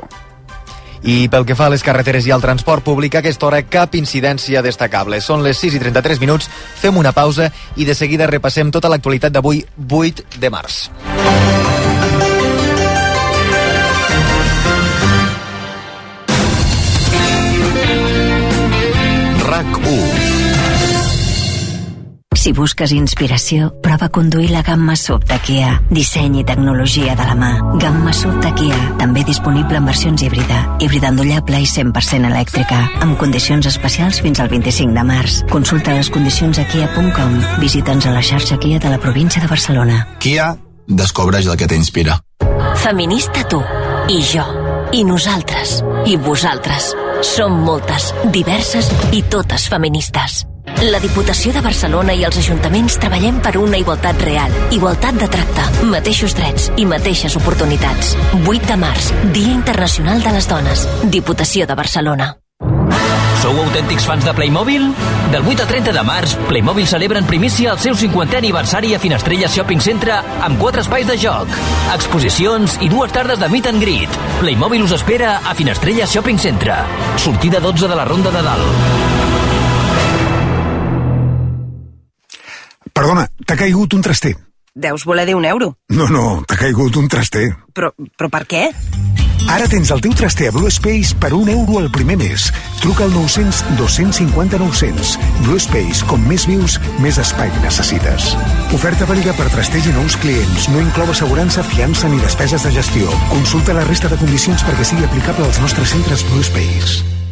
I pel que fa a les carreteres i al transport públic, a aquesta hora cap incidència destacable. Són les sis i trenta-tres minuts, fem una pausa i de seguida repassem tota l'actualitat d'avui, vuit de març. RAC u. Si busques inspiració, prova a conduir la gamma SUV de Kia. Disseny i tecnologia de la mà. Gamma SUV de Kia, també disponible en versions híbrida, híbrida endollable i cent per cent elèctrica, amb condicions especials fins al vint-i-cinc de març. Consulta les condicions a kia punt com. Visita'ns a la xarxa Kia de la província de Barcelona. Kia, descobreix el que t'inspira. Feminista tu, i jo, i nosaltres, i vosaltres. Som moltes, diverses i totes feministes. La Diputació de Barcelona i els ajuntaments treballem per una igualtat real, igualtat de tracte, mateixos drets i mateixes oportunitats. vuit de març, Dia Internacional de les Dones. Diputació de Barcelona. Sou autèntics fans de Playmobil? Del vuit al trenta de març, Playmobil celebra en primícia el seu cinquantè aniversari a Finestrella Shopping Centre amb quatre espais de joc, exposicions i dues tardes de meet and greet. Playmobil us espera a Finestrella Shopping Centre. Sortida dotze de la Ronda de Dalt. Perdona, t'ha caigut un traster. Deus voler dir un euro. No, no, t'ha caigut un traster. Però, però per què? Ara tens el teu traster a Blue Space per un euro al primer mes. Truca al nou-cents dos-cents cinquanta nou-cents. Blue Space, com més vius, més espai necessites. Oferta vàlida per trasters i nous clients. No inclou assegurança, fiança ni despeses de gestió. Consulta la resta de condicions perquè sigui aplicable als nostres centres Blue Space.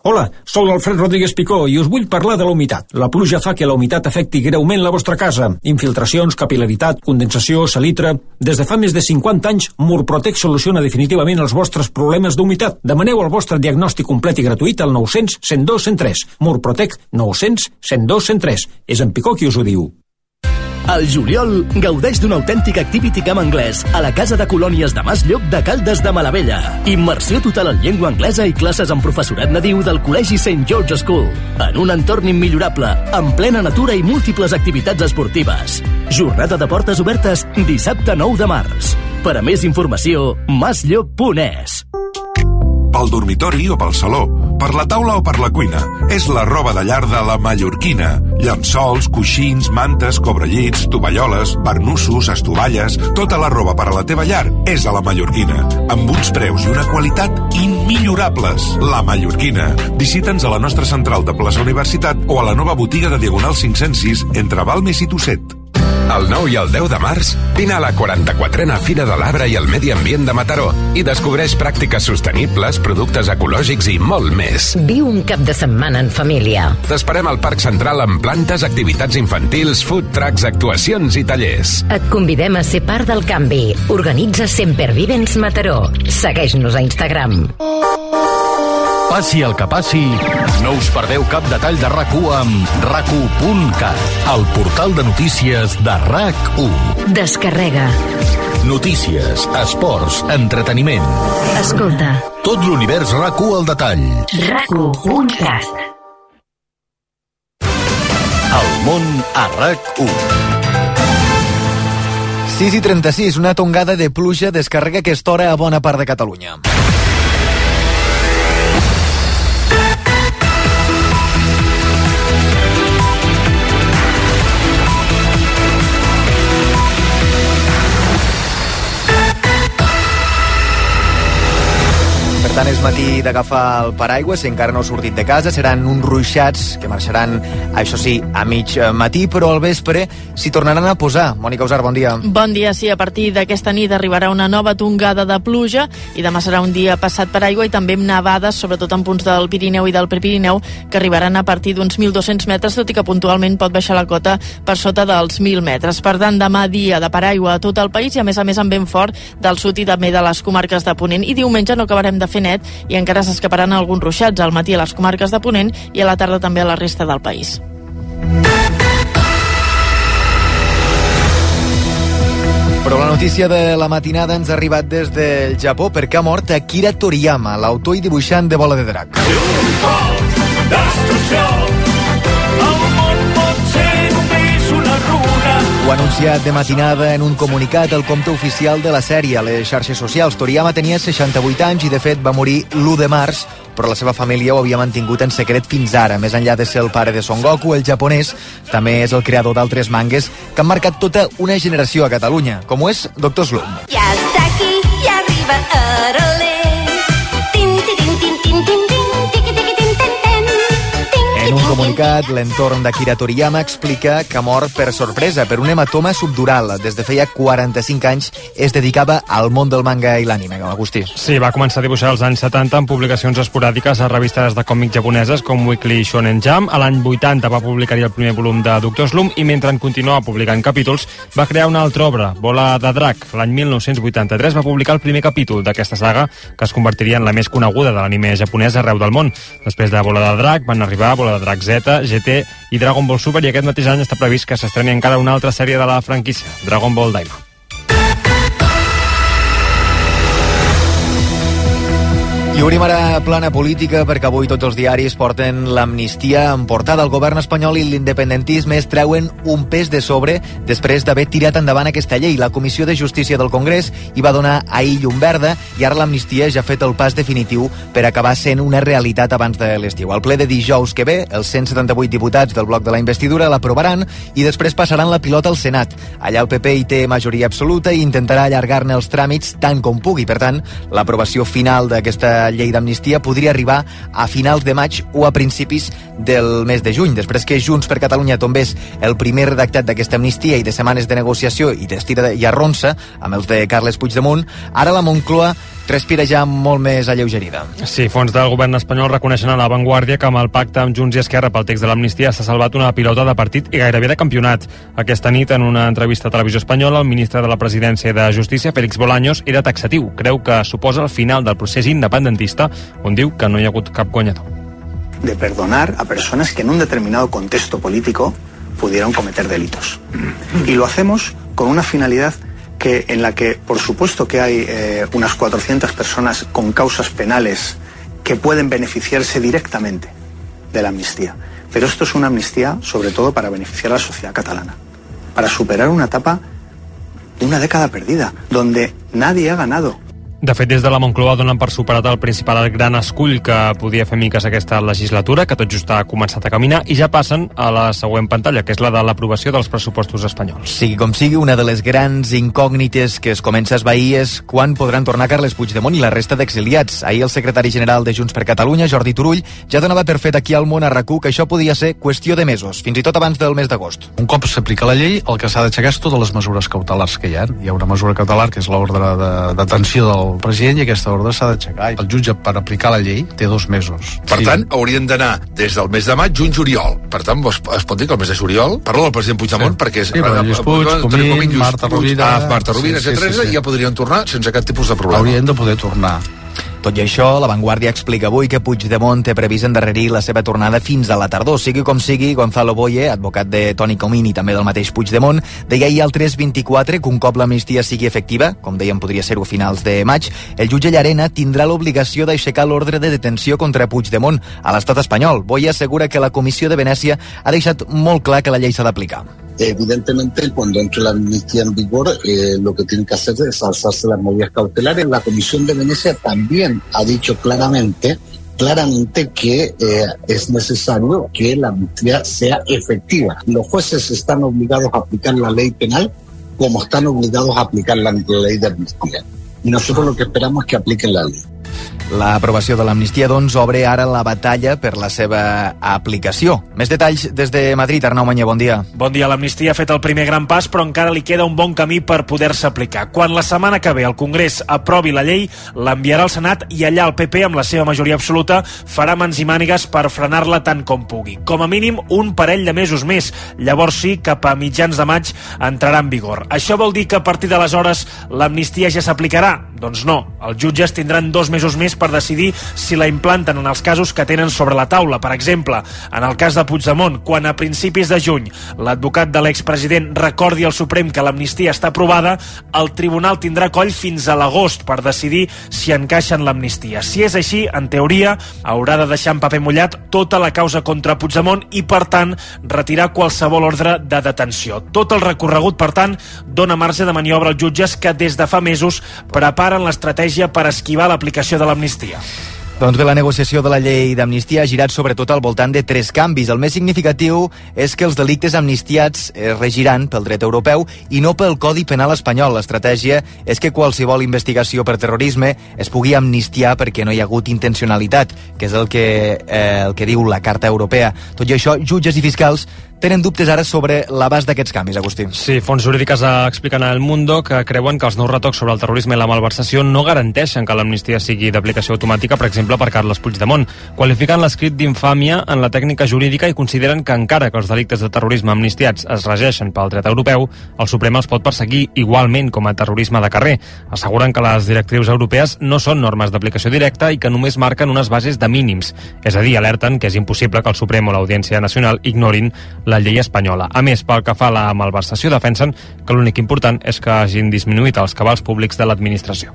Hola, sóc l'Alfred Rodríguez Picó i us vull parlar de la humitat. La pluja fa que la humitat afecti greument la vostra casa. Infiltracions, capil·laritat, condensació, salitre... Des de fa més de cinquanta anys, Murprotec soluciona definitivament els vostres problemes d'humitat. Demaneu el vostre diagnòstic complet i gratuït al nou cents, cent dos, cent tres. Murprotec nou cents, cent dos, cent tres. És en Picó qui us ho diu. Al juliol, gaudeix d'un autèntic Activity Camp anglès a la Casa de Colònies de Mas Llop de Caldes de Malavella. Immersió total en llengua anglesa i classes amb professorat nadiu del Col·legi Saint George School. En un entorn immillorable, en plena natura i múltiples activitats esportives. Jornada de portes obertes dissabte nou de març. Per a més informació, masllop punt es. Pel dormitori o pel saló, per la taula o per la cuina. És la roba de llar de la Mallorquina. Llençols, coixins, mantes, cobrellits, tovalloles, barnussos, estovalles... Tota la roba per a la teva llar és a la Mallorquina. Amb uns preus i una qualitat immillorables. La Mallorquina. Visita'ns a la nostra central de plaça Universitat o a la nova botiga de Diagonal cinc-cents sis entre Balmes i Tosset. El nou i el deu de març, vine a la quaranta-quatrena Fira de l'Arbre i el Medi Ambient de Mataró i descobreix pràctiques sostenibles, productes ecològics i molt més. Viu un cap de setmana en família. T'esperem al Parc Central amb plantes, activitats infantils, food trucks, actuacions i tallers. Et convidem a ser part del canvi. Organitza Sempervivents Mataró. Segueix-nos a Instagram. Passi el que passi, no us perdeu cap detall de RAC u amb rac u punt cat, el portal de notícies de RAC u. Descarrega. Notícies, esports, entreteniment. Escolta. Tot l'univers RAC u al detall. rac u punt cat. El món a RAC u. sis i trenta-sis, una tongada de pluja descarrega aquesta hora a bona part de Catalunya. Per tant, és matí d'agafar el paraigua, si encara no heu sortit de casa, seran uns ruixats que marxaran, això sí, a mig matí, però al vespre s'hi tornaran a posar. Mònica Usar, bon dia. Bon dia, sí, a partir d'aquesta nit arribarà una nova tongada de pluja i demà serà un dia passat per aigua i també amb nevades, sobretot en punts del Pirineu i del Prepirineu, que arribaran a partir d'uns mil dos-cents metres, tot i que puntualment pot baixar la cota per sota dels mil metres. Per tant, demà dia de paraigua a tot el país i a més a més amb vent fort del sud i també de les comarques de Ponent. I diumenge no acabarem de fer net i encara s'escaparan alguns ruixats al matí a les comarques de Ponent i a la tarda també a la resta del país. Però la notícia de la matinada ens ha arribat des del Japó perquè ha mort Akira Toriyama, l'autor i dibuixant de Bola de Drac. Destrucció, el món pot ser només una runa. Ho ha anunciat de matinada en un comunicat al compte oficial de la sèrie a les xarxes socials. Toriyama tenia seixanta-vuit anys i de fet va morir l'u de març, però la seva família ho havia mantingut en secret fins ara. Més enllà de ser el pare de Son Goku, el japonès també és el creador d'altres mangues que han marcat tota una generació a Catalunya, com ho és Doctor Slump. Ja està aquí, ja arriba Arolé. Tin, tin, tin, tin, tin, tin, tin, tiqui, tiqui, tin, tin, tin. En un comunicat, l'entorn d'Akira Toriyama explica que ha mort per sorpresa, per un hematoma subdural. Des de feia quaranta-cinc anys es dedicava al món del manga i l'anime, Agustí. Sí, va començar a dibuixar als anys setanta en publicacions esporàdiques a revistes de còmics japoneses com Weekly Shonen Jump. A l'any vuitanta va publicar el primer volum de Doctor Slump i mentre en continuava publicant capítols va crear una altra obra, Bola de Drac. L'any mil nou-cents vuitanta-tres va publicar el primer capítol d'aquesta saga que es convertiria en la més coneguda de l'anime japonès arreu del món. Després de Bola de Drac van arribar Bola de Drac Z, G T i Dragon Ball Super i aquest mateix any està previst que s'estreni encara una altra sèrie de la franquícia, Dragon Ball Daima. I obrim ara plana política perquè avui tots els diaris porten l'amnistia en portada. El govern espanyol i l'independentisme es treuen un pes de sobre després d'haver tirat endavant aquesta llei. La Comissió de Justícia del Congrés hi va donar ahir llum verda i ara l'amnistia ja ha fet el pas definitiu per acabar sent una realitat abans de l'estiu. Al ple de dijous que ve, els cent setanta-vuit diputats del bloc de la investidura l'aprovaran i després passaran la pilota al Senat. Allà el P P hi té majoria absoluta i intentarà allargar-ne els tràmits tant com pugui. Per tant, l'aprovació final d'aquesta llei d'amnistia podria arribar a finals de maig o a principis del mes de juny. Després que Junts per Catalunya tombés el primer redactat d'aquesta amnistia i de setmanes de negociació i d'estira i arronsa amb els de Carles Puigdemont, ara la Moncloa respira ja molt més alleugerida. Sí, fons del govern espanyol reconeixen a La Vanguardia que amb el pacte amb Junts i Esquerra pel text de l'amnistia s'ha salvat una pilota de partit i gairebé de campionat. Aquesta nit, en una entrevista a Televisió Espanyola, el ministre de la Presidència i de Justícia, Félix Bolaños, era taxatiu. Creu que suposa el final del procés independentista, on diu que no hi ha hagut cap guanyador. De perdonar a personas que en un determinado contexto político pudieron cometer delitos. Y lo hacemos con una finalidad que en la que, por supuesto que hay eh, unas cuatrocientas personas con causas penales que pueden beneficiarse directamente de la amnistía. Pero esto es una amnistía, sobre todo, para beneficiar a la sociedad catalana, para superar una etapa de una década perdida, donde nadie ha ganado. De fet, des de la Moncloa donen per superat el principal el gran escull que podia fer miques aquesta legislatura, que tot just ha començat a caminar, i ja passen a la següent pantalla, que és la de l'aprovació dels pressupostos espanyols. Sigui com sigui, una de les grans incògnites que es comença a esvair és quan podran tornar Carles Puigdemont i la resta d'exiliats. Ahir el secretari general de Junts per Catalunya, Jordi Turull, ja donava per fet aquí al Món a RAC u que això podia ser qüestió de mesos, fins i tot abans del mes d'agost. Un cop s'aplica la llei, el que s'ha d'aixecar és totes les mesures cautelars que hi ha. Hi ha una mesura cautelar que és l'ordre de detenció del el president, i aquesta ordre s'ha d'aixecar. El jutge, per aplicar la llei, té dos mesos. Per sí. tant, haurien d'anar des del mes de maig, juny, juliol. Per tant, es, es pot dir que el mes de juliol parla del president Puigdemont, sí. perquè és... Sí, però Lluís Puig, Comín, Marta Rovira... Ah, Marta Rovira, sí, etcètera, sí, sí, sí. I ja podrien tornar sense cap tipus de problema. Haurien de poder tornar. Tot i això, La Vanguardia explica avui que Puigdemont té previst endarrerir la seva tornada fins a la tardor. Sigui com sigui, Gonzalo Boye, advocat de Toni Comín i també del mateix Puigdemont, deia ahir al tres vint-i-quatre que un cop l'amnistia sigui efectiva, com dèiem podria ser-ho a finals de maig, el jutge Llarena tindrà l'obligació d'aixecar l'ordre de detenció contra Puigdemont a l'estat espanyol. Boye assegura que la Comissió de Venècia ha deixat molt clar que la llei s'ha d'aplicar. Evidentemente, cuando entre la amnistía en vigor, eh, lo que tienen que hacer es alzarse las medidas cautelares. La Comisión de Venecia también ha dicho claramente, claramente que eh, es necesario que la amnistía sea efectiva. Los jueces están obligados a aplicar la ley penal como están obligados a aplicar la, la ley de amnistía. Y nosotros lo que esperamos es que apliquen la ley. L'aprovació de l'amnistia, doncs, obre ara la batalla per la seva aplicació. Més detalls des de Madrid. Arnau Mañé, bon dia. Bon dia. L'amnistia ha fet el primer gran pas, però encara li queda un bon camí per poder-se aplicar. Quan la setmana que ve el Congrés aprovi la llei, l'enviarà al Senat i allà el P P, amb la seva majoria absoluta, farà mans i mànigues per frenar-la tant com pugui. Com a mínim, un parell de mesos més. Llavors sí, cap a mitjans de maig entrarà en vigor. Això vol dir que a partir d'aleshores l'amnistia ja s'aplicarà? Doncs no. Els jutges tindran dos mesos més per decidir si la implanten en els casos que tenen sobre la taula. Per exemple, en el cas de Puigdemont, quan a principis de juny l'advocat de l'expresident recordi al Suprem que l'amnistia està aprovada, el tribunal tindrà coll fins a l'agost per decidir si encaixa en l'amnistia. Si és així, en teoria, haurà de deixar en paper mullat tota la causa contra Puigdemont i, per tant, retirar qualsevol ordre de detenció. Tot el recorregut, per tant, dona marge de maniobra als jutges que des de fa mesos preparen l'estratègia per esquivar l'aplicació de l'amnistia. Doncs bé, la negociació de la llei d'amnistia ha girat sobretot al voltant de tres canvis. El més significatiu és que els delictes amnistiats es regiran pel dret europeu i no pel Codi Penal espanyol. L'estratègia és que qualsevol investigació per terrorisme es pugui amnistiar perquè no hi ha hagut intencionalitat, que és el que, eh, el que diu la Carta Europea. Tot i això, jutges i fiscals tenen dubtes ara sobre l'abast d'aquests canvis, Agustí. Sí, fons jurídiques expliquen a El Mundo que creuen que els nous retocs sobre el terrorisme i la malversació no garanteixen que l'amnistia sigui d'aplicació automàtica, per exemple, per Carles Puigdemont. Qualifiquen l'escrit d'infàmia en la tècnica jurídica i consideren que encara que els delictes de terrorisme amnistiats es regeixen pel dret europeu, el Suprem els pot perseguir igualment com a terrorisme de carrer. Asseguren que les directrius europees no són normes d'aplicació directa i que només marquen unes bases de mínims. És a dir, alerten que és impossible que el Suprem o l'Audiència Nacional ignorin la llei espanyola. A més, pel que fa a la malversació, defensen que l'únic important és que hagin disminuït els cabals públics de l'administració.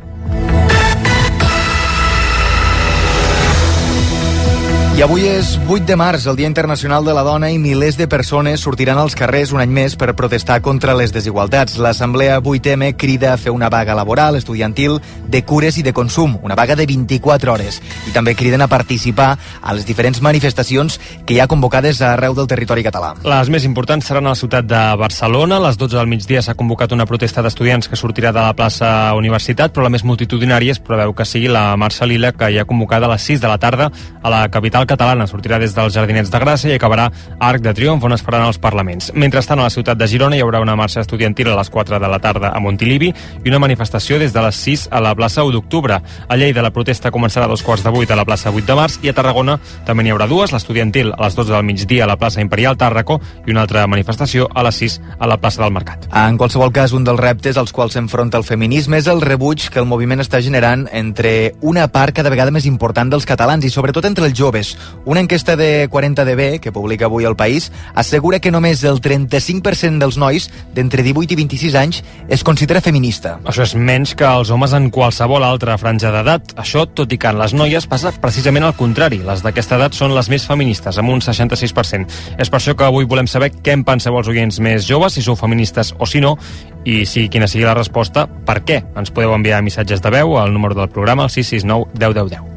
I avui és vuit de març, el Dia Internacional de la Dona, i milers de persones sortiran als carrers un any més per protestar contra les desigualtats. L'Assemblea vuit eme crida a fer una vaga laboral, estudiantil, de cures i de consum, una vaga de vint-i-quatre hores. I també criden a participar a les diferents manifestacions que hi ha convocades arreu del territori català. Les més importants seran a la ciutat de Barcelona. A les dotze del migdia s'ha convocat una protesta d'estudiants que sortirà de la plaça Universitat, però la més multitudinària es preveu que sigui la Marxa Lila, que hi ha convocada a les sis de la tarda a la capital catalana. Sortirà des dels Jardinets de Gràcia i acabarà a Arc de Triomf, on es faran els parlaments. Mentrestant, a la ciutat de Girona hi haurà una marxa estudiantil a les quatre de la tarda a Montilivi i una manifestació des de les sis a la plaça u d'octubre. A Lleida la protesta començarà a dos quarts de vuit a la plaça vuit de març i a Tarragona també n'hi haurà dues, l'estudiantil a les dotze del migdia a la plaça Imperial Tàrraco i una altra manifestació a les sis a la plaça del Mercat. En qualsevol cas, un dels reptes als quals s'enfronta el feminisme és el rebuig que el moviment està generant entre una part cada vegada més important dels catalans i sobretot entre els joves. Una enquesta de quaranta D B, que publica avui El País, assegura que només el trenta-cinc per cent dels nois d'entre divuit i vint-i-sis anys es considera feminista. Això és menys que els homes en qualsevol altra franja d'edat. Això, tot i que en les noies passa precisament al contrari. Les d'aquesta edat són les més feministes, amb un seixanta-sis per cent. És per això que avui volem saber què en penseu els oients més joves, si sou feministes o si no, i si quina sigui la resposta, per què? Ens podeu enviar missatges de veu al número del programa, el sis sis nou deu deu deu.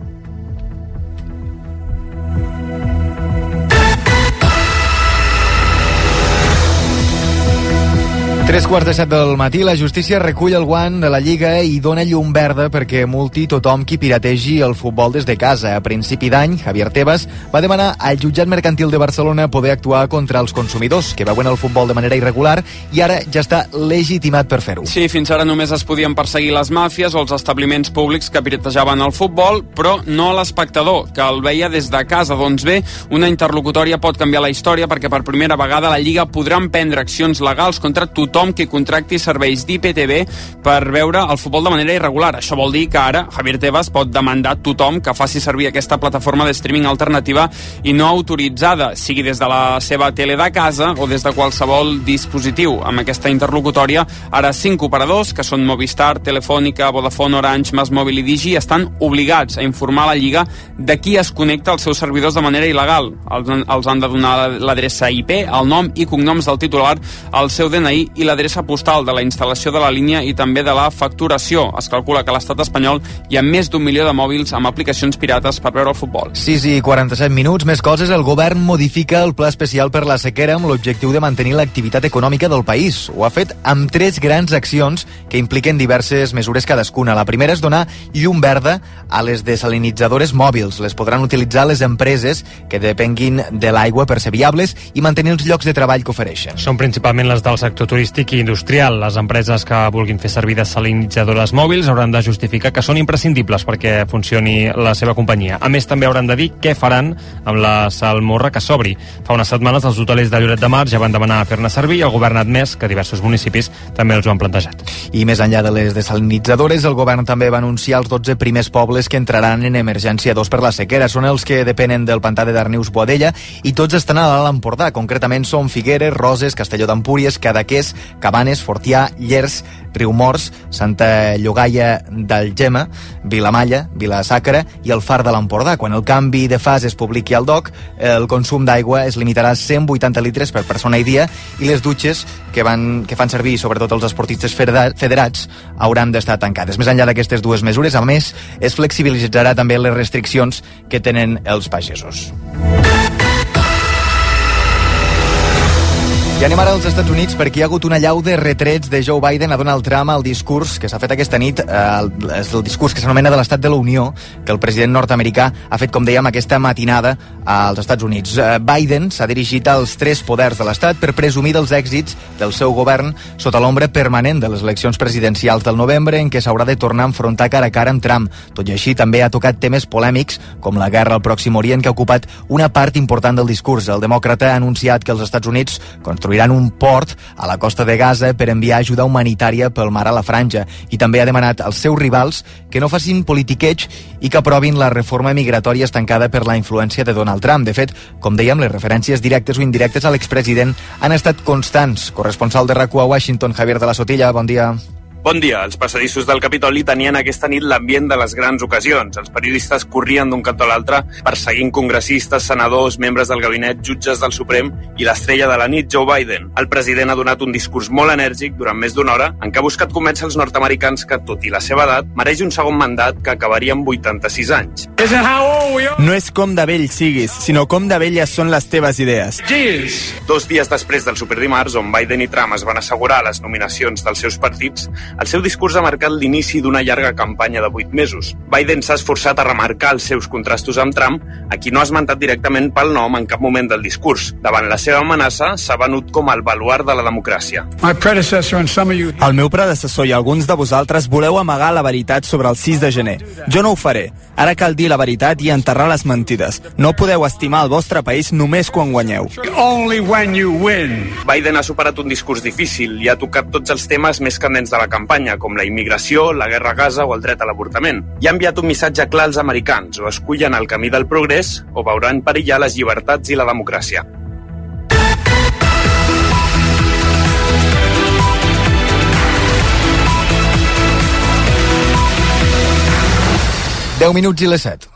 Tres quarts de set del matí, la justícia recull el guant de la Lliga i dona llum verda perquè multi tothom qui pirategi el futbol des de casa. A principi d'any, Javier Tebas va demanar al jutjat mercantil de Barcelona poder actuar contra els consumidors que veuen el futbol de manera irregular i ara ja està legitimat per fer-ho. Sí, fins ara només es podien perseguir les màfies o els establiments públics que piratejaven el futbol, però no l'espectador, que el veia des de casa. Doncs bé, una interlocutòria pot canviar la història perquè per primera vegada la Lliga podrà emprendre accions legals contra tothom tothom que contracti serveis d'I P T V per veure el futbol de manera irregular. Això vol dir que ara Javier Tebas pot demandar tothom que faci servir aquesta plataforma de streaming alternativa i no autoritzada, sigui des de la seva tele de casa o des de qualsevol dispositiu. Amb aquesta interlocutòria, ara cinc operadors, que són Movistar, Telefònica, Vodafone, Orange, MásMóvil i Digi, estan obligats a informar la Lliga de qui es connecta als seus servidors de manera il·legal. Els, els han de donar l'adreça I P, el nom i cognoms del titular, el seu D N I i l'adreça postal de la instal·lació de la línia i també de la facturació. Es calcula que a l'estat espanyol hi ha més d'un milió de mòbils amb aplicacions pirates per veure el futbol. sis i quaranta-set minuts, més coses. El govern modifica el pla especial per la sequera amb l'objectiu de mantenir l'activitat econòmica del país. Ho ha fet amb tres grans accions que impliquen diverses mesures cadascuna. La primera és donar llum verda a les desalinitzadores mòbils. Les podran utilitzar les empreses que depenguin de l'aigua per ser viables i mantenir els llocs de treball que ofereixen. Són principalment les del sector turístic i industrial. Les empreses que vulguin fer servir desalinitzadores mòbils hauran de justificar que són imprescindibles perquè funcioni la seva companyia. A més, també hauran de dir què faran amb la salmorra que s'obri. Fa unes setmanes els hotelers de Lloret de Mar ja van demanar fer-ne servir i el govern ha admès que diversos municipis també els ho han plantejat. I més enllà de les desalinitzadores, el govern també va anunciar els dotze primers pobles que entraran en emergència dos per la sequera. Són els que depenen del pantà de Darnius-Boadella i tots estan a l'Alt Empordà. Concretament són Figueres, Roses, Castelló d'Empúries, Cadaqués, Cabanes, Fortià, Llers, Riumors, Santa Llogaia d'Algema, Vilamalla, Vila-sacra i el Far de l'Empordà. Quan el canvi de fase es publiqui al D O C, el consum d'aigua es limitarà a cent vuitanta litres per persona i dia i les dutxes que, van, que fan servir sobretot els esportistes federats hauran d'estar tancades. Més enllà d'aquestes dues mesures, a més, es flexibilitzarà també les restriccions que tenen els pagesos. I anem ara als Estats Units perquè hi ha hagut una allau de retrets de Joe Biden a Donald Trump al discurs que s'ha fet aquesta nit, eh, és el discurs que s'anomena de l'Estat de la Unió, que el president nord-americà ha fet, com dèiem, aquesta matinada als Estats Units. Eh, Biden s'ha dirigit als tres poders de l'Estat per presumir dels èxits del seu govern sota l'ombra permanent de les eleccions presidencials del novembre en què s'haurà de tornar a enfrontar cara a cara amb Trump. Tot i així, també ha tocat temes polèmics com la guerra al Pròxim Orient, que ha ocupat una part important del discurs. El demòcrata ha anunciat que els Estats Units construiran un port a la costa de Gaza per enviar ajuda humanitària pel mar a la franja i també ha demanat als seus rivals que no facin politiqueig i que aprovin la reforma migratòria estancada per la influència de Donald Trump. De fet, com dèiem, les referències directes o indirectes a l'expresident han estat constants. Corresponsal de RAC u a Washington, Javier de la Sotilla, bon dia. Bon dia. Els passadissos del Capitoli tenien aquesta nit l'ambient de les grans ocasions. Els periodistes corrien d'un cantó a l'altre perseguint congressistes, senadors, membres del gabinet, jutges del Suprem i l'estrella de la nit, Joe Biden. El president ha donat un discurs molt enèrgic durant més d'una hora en què ha buscat convèncer els nord-americans que, tot i la seva edat, mereix un segon mandat que acabaria amb vuitanta-sis anys. No és com de vell siguis, sinó com de velles són les teves idees. Dos dies després del superdimarts, on Biden i Trump es van assegurar les nominacions dels seus partits, El seu discurs ha marcat l'inici d'una llarga campanya de vuit mesos. Biden s'ha esforçat a remarcar els seus contrastos amb Trump, a qui no ha esmentat directament pel nom en cap moment del discurs. Davant la seva amenaça, s'ha venut com el baluard de la democràcia. El meu predecessor i alguns de vosaltres voleu amagar la veritat sobre el sis de gener. Jo no ho faré. Ara cal dir la veritat i enterrar les mentides. No podeu estimar el vostre país només quan guanyeu. Biden ha superat un discurs difícil i ha tocat tots els temes més candents de la campanya, com la immigració, la guerra a Gaza o el dret a l'avortament. I ha enviat un missatge clar als americans: o escullen el camí del progrés o veuran perillar les llibertats i la democràcia. deu minuts i les set.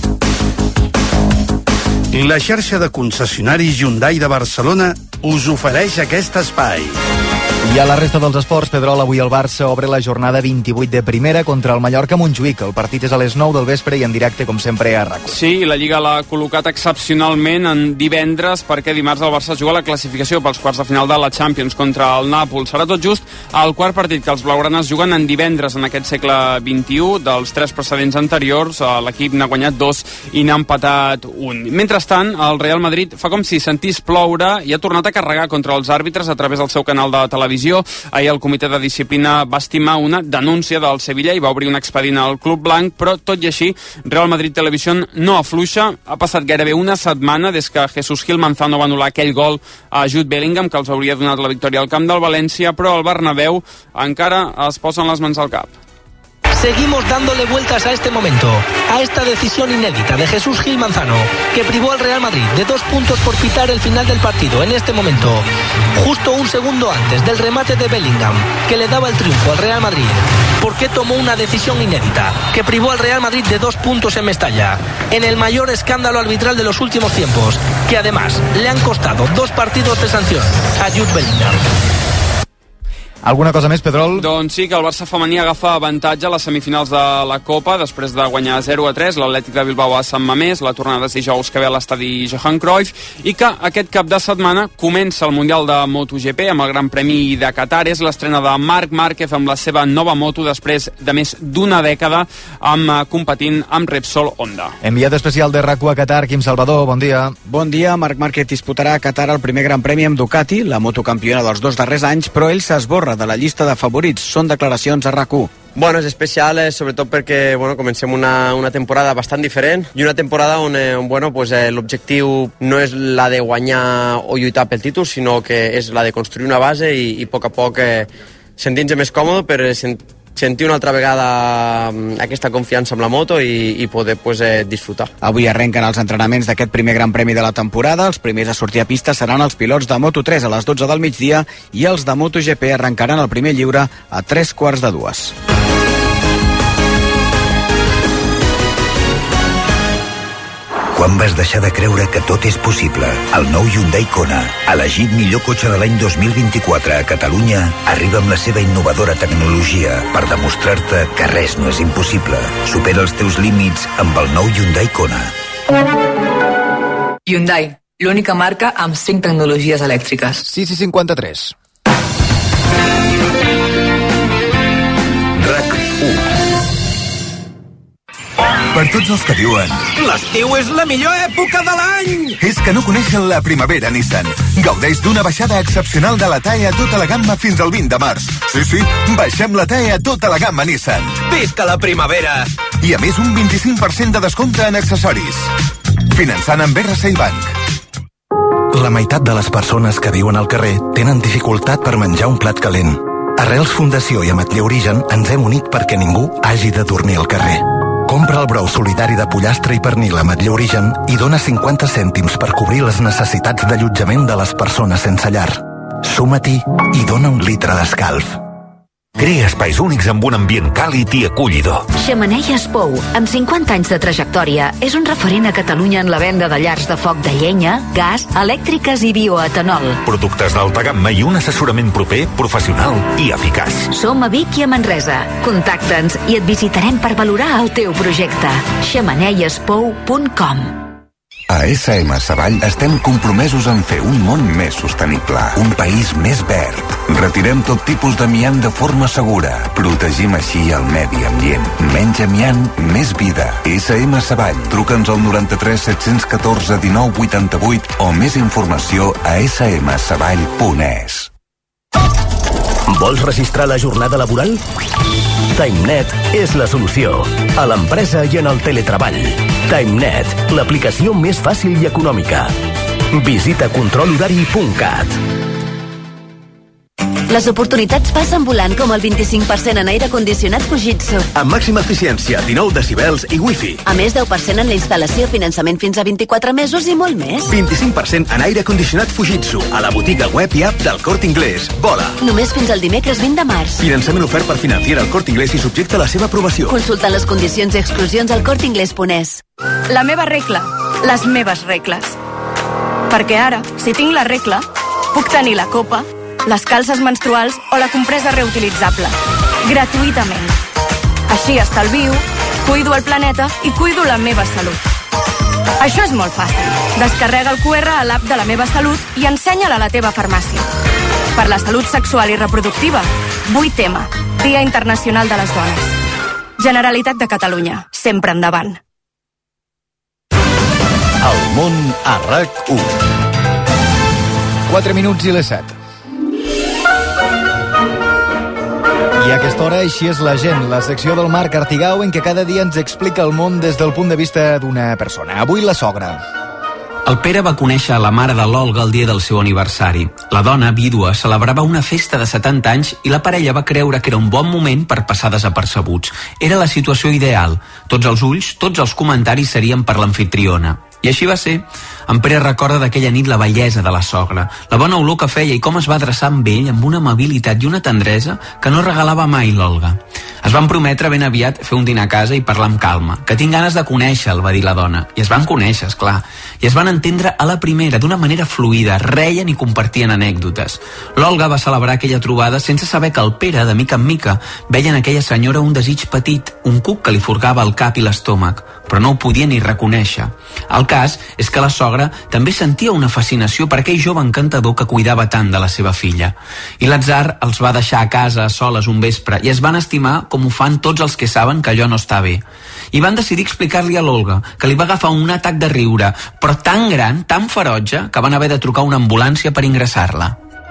La xarxa de concessionaris Hyundai de Barcelona us ofereix aquest espai. I a la resta dels esports, Pedrol, avui el Barça obre la jornada vint-i-vuit de primera contra el Mallorca-Montjuïc. El partit és a les nou del vespre i en directe, com sempre, a RAC. Sí, la Lliga l'ha col·locat excepcionalment en divendres perquè dimarts el Barça juga la classificació pels quarts de final de la Champions contra el Nàpols. Serà tot just el quart partit que els blaugranes juguen en divendres en aquest segle vint-i-u. Dels tres precedents anteriors, l'equip n'ha guanyat dos i n'ha empatat un. Mentrestant, el Real Madrid fa com si sentís ploure i ha tornat a carregar contra els àrbitres a través del seu canal de televisió. Ahir el comitè de disciplina va estimar una denúncia del Sevilla i va obrir un expedient al Club Blanc, però tot i així Real Madrid Television no afluixa. Ha passat gairebé una setmana des que Jesús Gil Manzano va anul·lar aquell gol a Jude Bellingham que els hauria donat la victòria al camp del València, però el Bernabéu encara es posen les mans al cap. Seguimos dándole vueltas a este momento, a esta decisión inédita de Jesús Gil Manzano, que privó al Real Madrid de dos puntos por pitar el final del partido en este momento, justo un segundo antes del remate de Bellingham, que le daba el triunfo al Real Madrid. ¿Por qué tomó una decisión inédita, que privó al Real Madrid de dos puntos en Mestalla, en el mayor escándalo arbitral de los últimos tiempos, que además le han costado dos partidos de sanción a Jude Bellingham? Alguna cosa més, Pedrol? Doncs sí, que el Barça femení agafa avantatge a les semifinals de la Copa després de guanyar zero a tres l'Atlètic de Bilbao a Sant Mamés. La tornada és dijous que ve a l'estadi Johan Cruyff i que aquest cap de setmana comença el Mundial de MotoGP amb el Gran Premi de Qatar. És l'estrena de Marc Márquez amb la seva nova moto després de més d'una dècada amb, competint amb Repsol Honda. Enviat especial de RAC u a Qatar, Quim Salvador, bon dia. Bon dia. Marc Márquez disputarà a Qatar el primer Gran Premi amb Ducati, la moto campiona dels dos darrers anys, però ell s'esborra de la llista de favorits. Són declaracions a RAC u. Bueno, és especial, eh, sobretot perquè bueno, comencem una, una temporada bastant diferent i una temporada on eh, bueno, pues, eh, l'objectiu no és la de guanyar o lluitar pel títol, sinó que és la de construir una base i, i a poc a poc eh, sentir-nos més còmode per sent, sentir una altra vegada aquesta confiança amb la moto i, i poder pues, eh, disfrutar. Avui arrenquen els entrenaments d'aquest primer Gran Premi de la temporada. Els primers a sortir a pista seran els pilots de Moto tres a les dotze del migdia i els de MotoGP arrencaran el primer lliure a tres quarts de dues. Quan vas deixar de creure que tot és possible? El nou Hyundai Kona, elegit millor cotxe de l'any dos mil vint-i-quatre a Catalunya, arriba amb la seva innovadora tecnologia per demostrar-te que res no és impossible. Supera els teus límits amb el nou Hyundai Kona. Hyundai, l'única marca amb cinc tecnologies elèctriques. sis i cinquanta-tres. RAC u. Per tots els que diuen l'estiu és la millor època de l'any! és que no coneixen la primavera Nissan. Gaudeix d'una baixada excepcional de la T A E a tota la gamma fins al vint de març. Sí, sí, baixem la T A E a tota la gamma Nissan. Visca la primavera! I a més un vint-i-cinc per cent de descompte en accessoris. Finançant amb R C I Bank. La meitat de les persones que viuen al carrer tenen dificultat per menjar un plat calent. A Arrels Fundació i Ametller Origen ens hem unit perquè ningú hagi de dormir al carrer. Compra el brou solidari de pollastre i pernil a Ametller Origen i dona cinquanta cèntims per cobrir les necessitats d'allotjament de les persones sense llar. Suma-t'hi i dona un litre d'escalf. Crea espais únics amb un ambient càlid i acollidor. Xemeneies Pou, amb cinquanta anys de trajectòria, és un referent a Catalunya en la venda de llars de foc de llenya, gas, elèctriques i bioetanol. Productes d'alta gamma i un assessorament proper, professional i eficaç. Som a Vic i a Manresa. Contacta'ns i et visitarem per valorar el teu projecte. xemeneies pou punt com. A S M Savall estem compromesos en fer un món més sostenible, un país més verd. Retirem tot tipus d'amiant de forma segura. Protegim així el medi ambient. Menys amiant, més vida. S M Savall. Truca'ns al noranta-tres set-cents catorze dinou vuitanta-vuit o més informació a s m savall punt e s. Vols registrar la jornada laboral? TimeNet és la solució. A l'empresa i en el teletreball. TimeNet, l'aplicació més fàcil i econòmica. Visita control horari punt cat. Les oportunitats passen volant, com el vint-i-cinc per cent en aire condicionat Fujitsu. Amb màxima eficiència, dinou decibels i wifi. A més, deu per cent en la instal·lació, finançament fins a vint-i-quatre mesos i molt més. vint-i-cinc per cent en aire condicionat Fujitsu, a la botiga web i app del Corte Inglés. Vola! Només fins al dimecres vint de març. Finançament ofert per Financiera al Corte Inglés i subjecte a la seva aprovació. Consulta les condicions i exclusions al corte inglés punt es. La meva regla. Les meves regles. Perquè ara, si tinc la regla, puc tenir la copa, les calces menstruals o la compresa reutilitzable. Gratuïtament. Així estalvio, cuido el planeta i cuido la meva salut. Això és molt fàcil. Descarrega el cu erre a l'app de la meva salut i ensenya'l a la teva farmàcia. Per la salut sexual i reproductiva, vuit ema, Dia Internacional de les Dones. Generalitat de Catalunya, sempre endavant. El món a RAC u. quatre minuts i les set. I a aquesta hora així és la gent, la secció del Marc Artigau en què cada dia ens explica el món des del punt de vista d'una persona. Avui la sogra. El Pere va conèixer la mare de l'Olga el dia del seu aniversari. La dona, vídua, celebrava una festa de setanta anys i la parella va creure que era un bon moment per passar desapercebuts. Era la situació ideal. Tots els ulls, tots els comentaris serien per l'amfitriona. I així va ser. En Pere recorda d'aquella nit la bellesa de la sogra, la bona olor que feia i com es va adreçar amb ell amb una amabilitat i una tendresa que no regalava mai l'Olga. Es van prometre ben aviat fer un dinar a casa i parlar amb calma. Que tinc ganes de conèixer-el, va dir la dona. I es van conèixer, esclar. I es van entendre a la primera, d'una manera fluida, reien i compartien anècdotes. L'Olga va celebrar aquella trobada sense saber que el Pere, de mica en mica, veia en aquella senyora un desig petit, un cuc que li furgava el cap i l'estómac, però no ho podia ni reconèixer. El cas és que la sogra també sentia una fascinació per aquell jove encantador que cuidava tant de la seva filla. I l'atzar els va deixar a casa a soles un vespre i es van estimar com ho fan tots els que saben que allò no està bé. I van decidir explicar-li a l'Olga, que li va agafar un atac de riure, però tan gran, tan ferotge, que van haver de trucar una ambulància per ingressar-la.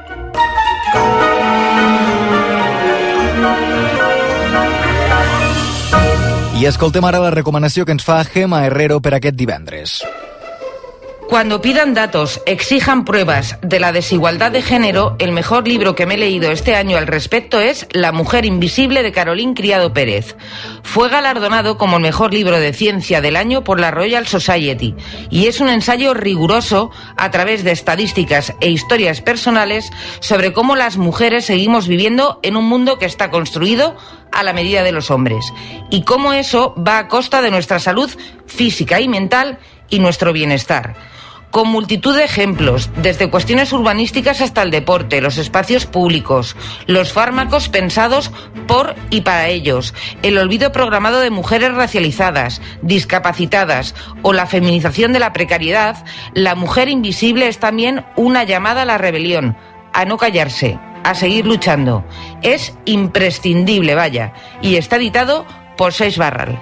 I escoltem ara la recomanació que ens fa Gemma Herrero per aquest divendres. Cuando pidan datos, exijan pruebas de la desigualdad de género, el mejor libro que me he leído este año al respecto es La mujer invisible de Carolín Criado Pérez. Fue galardonado como el mejor libro de ciencia del año por la Royal Society y es un ensayo riguroso a través de estadísticas e historias personales sobre cómo las mujeres seguimos viviendo en un mundo que está construido a la medida de los hombres y cómo eso va a costa de nuestra salud física y mental y nuestro bienestar. Con multitud de ejemplos, desde cuestiones urbanísticas hasta el deporte, los espacios públicos, los fármacos pensados por y para ellos, el olvido programado de mujeres racializadas, discapacitadas o la feminización de la precariedad, La mujer invisible es también una llamada a la rebelión, a no callarse, a seguir luchando. Es imprescindible, vaya, y está editado por Seix Barral.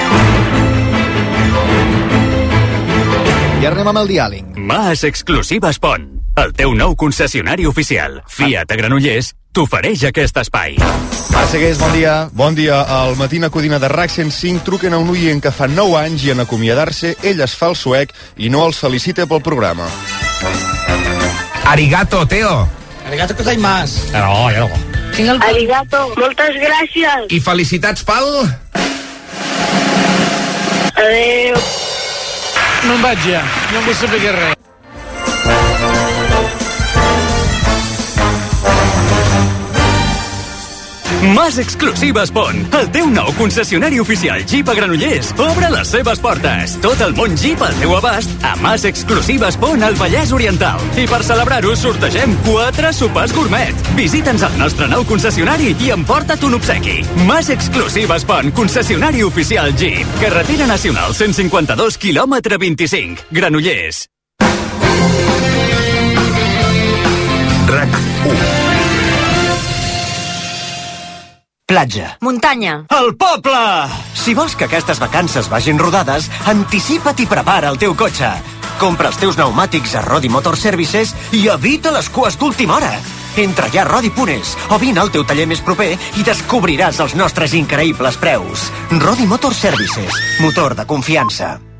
I anem amb el diàleg. Mas Exclusives Pont, el teu nou concessionari oficial. Fiat a Granollers t'ofereix aquest espai. Marc Segués, bon dia. Bon dia. Al Matina Codina de RAC cent cinc truquen a un oient que fa nou anys i en acomiadar-se ell es fa el suec i no els felicita pel programa. Arigato, Teo. Arigato gozaimasu. No, ja no. El... Arigato, moltes gràcies. I felicitats pel... Adéu. No em vaig ja, no em vull saber què res. Mas Exclusives Pont, el teu nou concessionari oficial Jeep a Granollers, obre les seves portes. Tot el món Jeep al teu abast a Mas Exclusives Pont al Vallès Oriental. I per celebrar-ho sortegem quatre sopars gourmet. Visita'ns al nostre nou concessionari i emporta't un obsequi. Mas Exclusives Pont, concessionari oficial Jeep. Carretera Nacional cent cinquanta-dos, quilòmetre vint-i-cinc. Granollers. RAC u. Platja. Muntanya. El poble! Si vols que aquestes vacances vagin rodades, anticipa't i prepara el teu cotxe. Compra els teus pneumàtics a Rodi Motor Services i evita les cues d'última hora. Entra ja a Rodi punt es o vine al teu taller més proper i descobriràs els nostres increïbles preus. Rodi Motor Services, motor de confiança.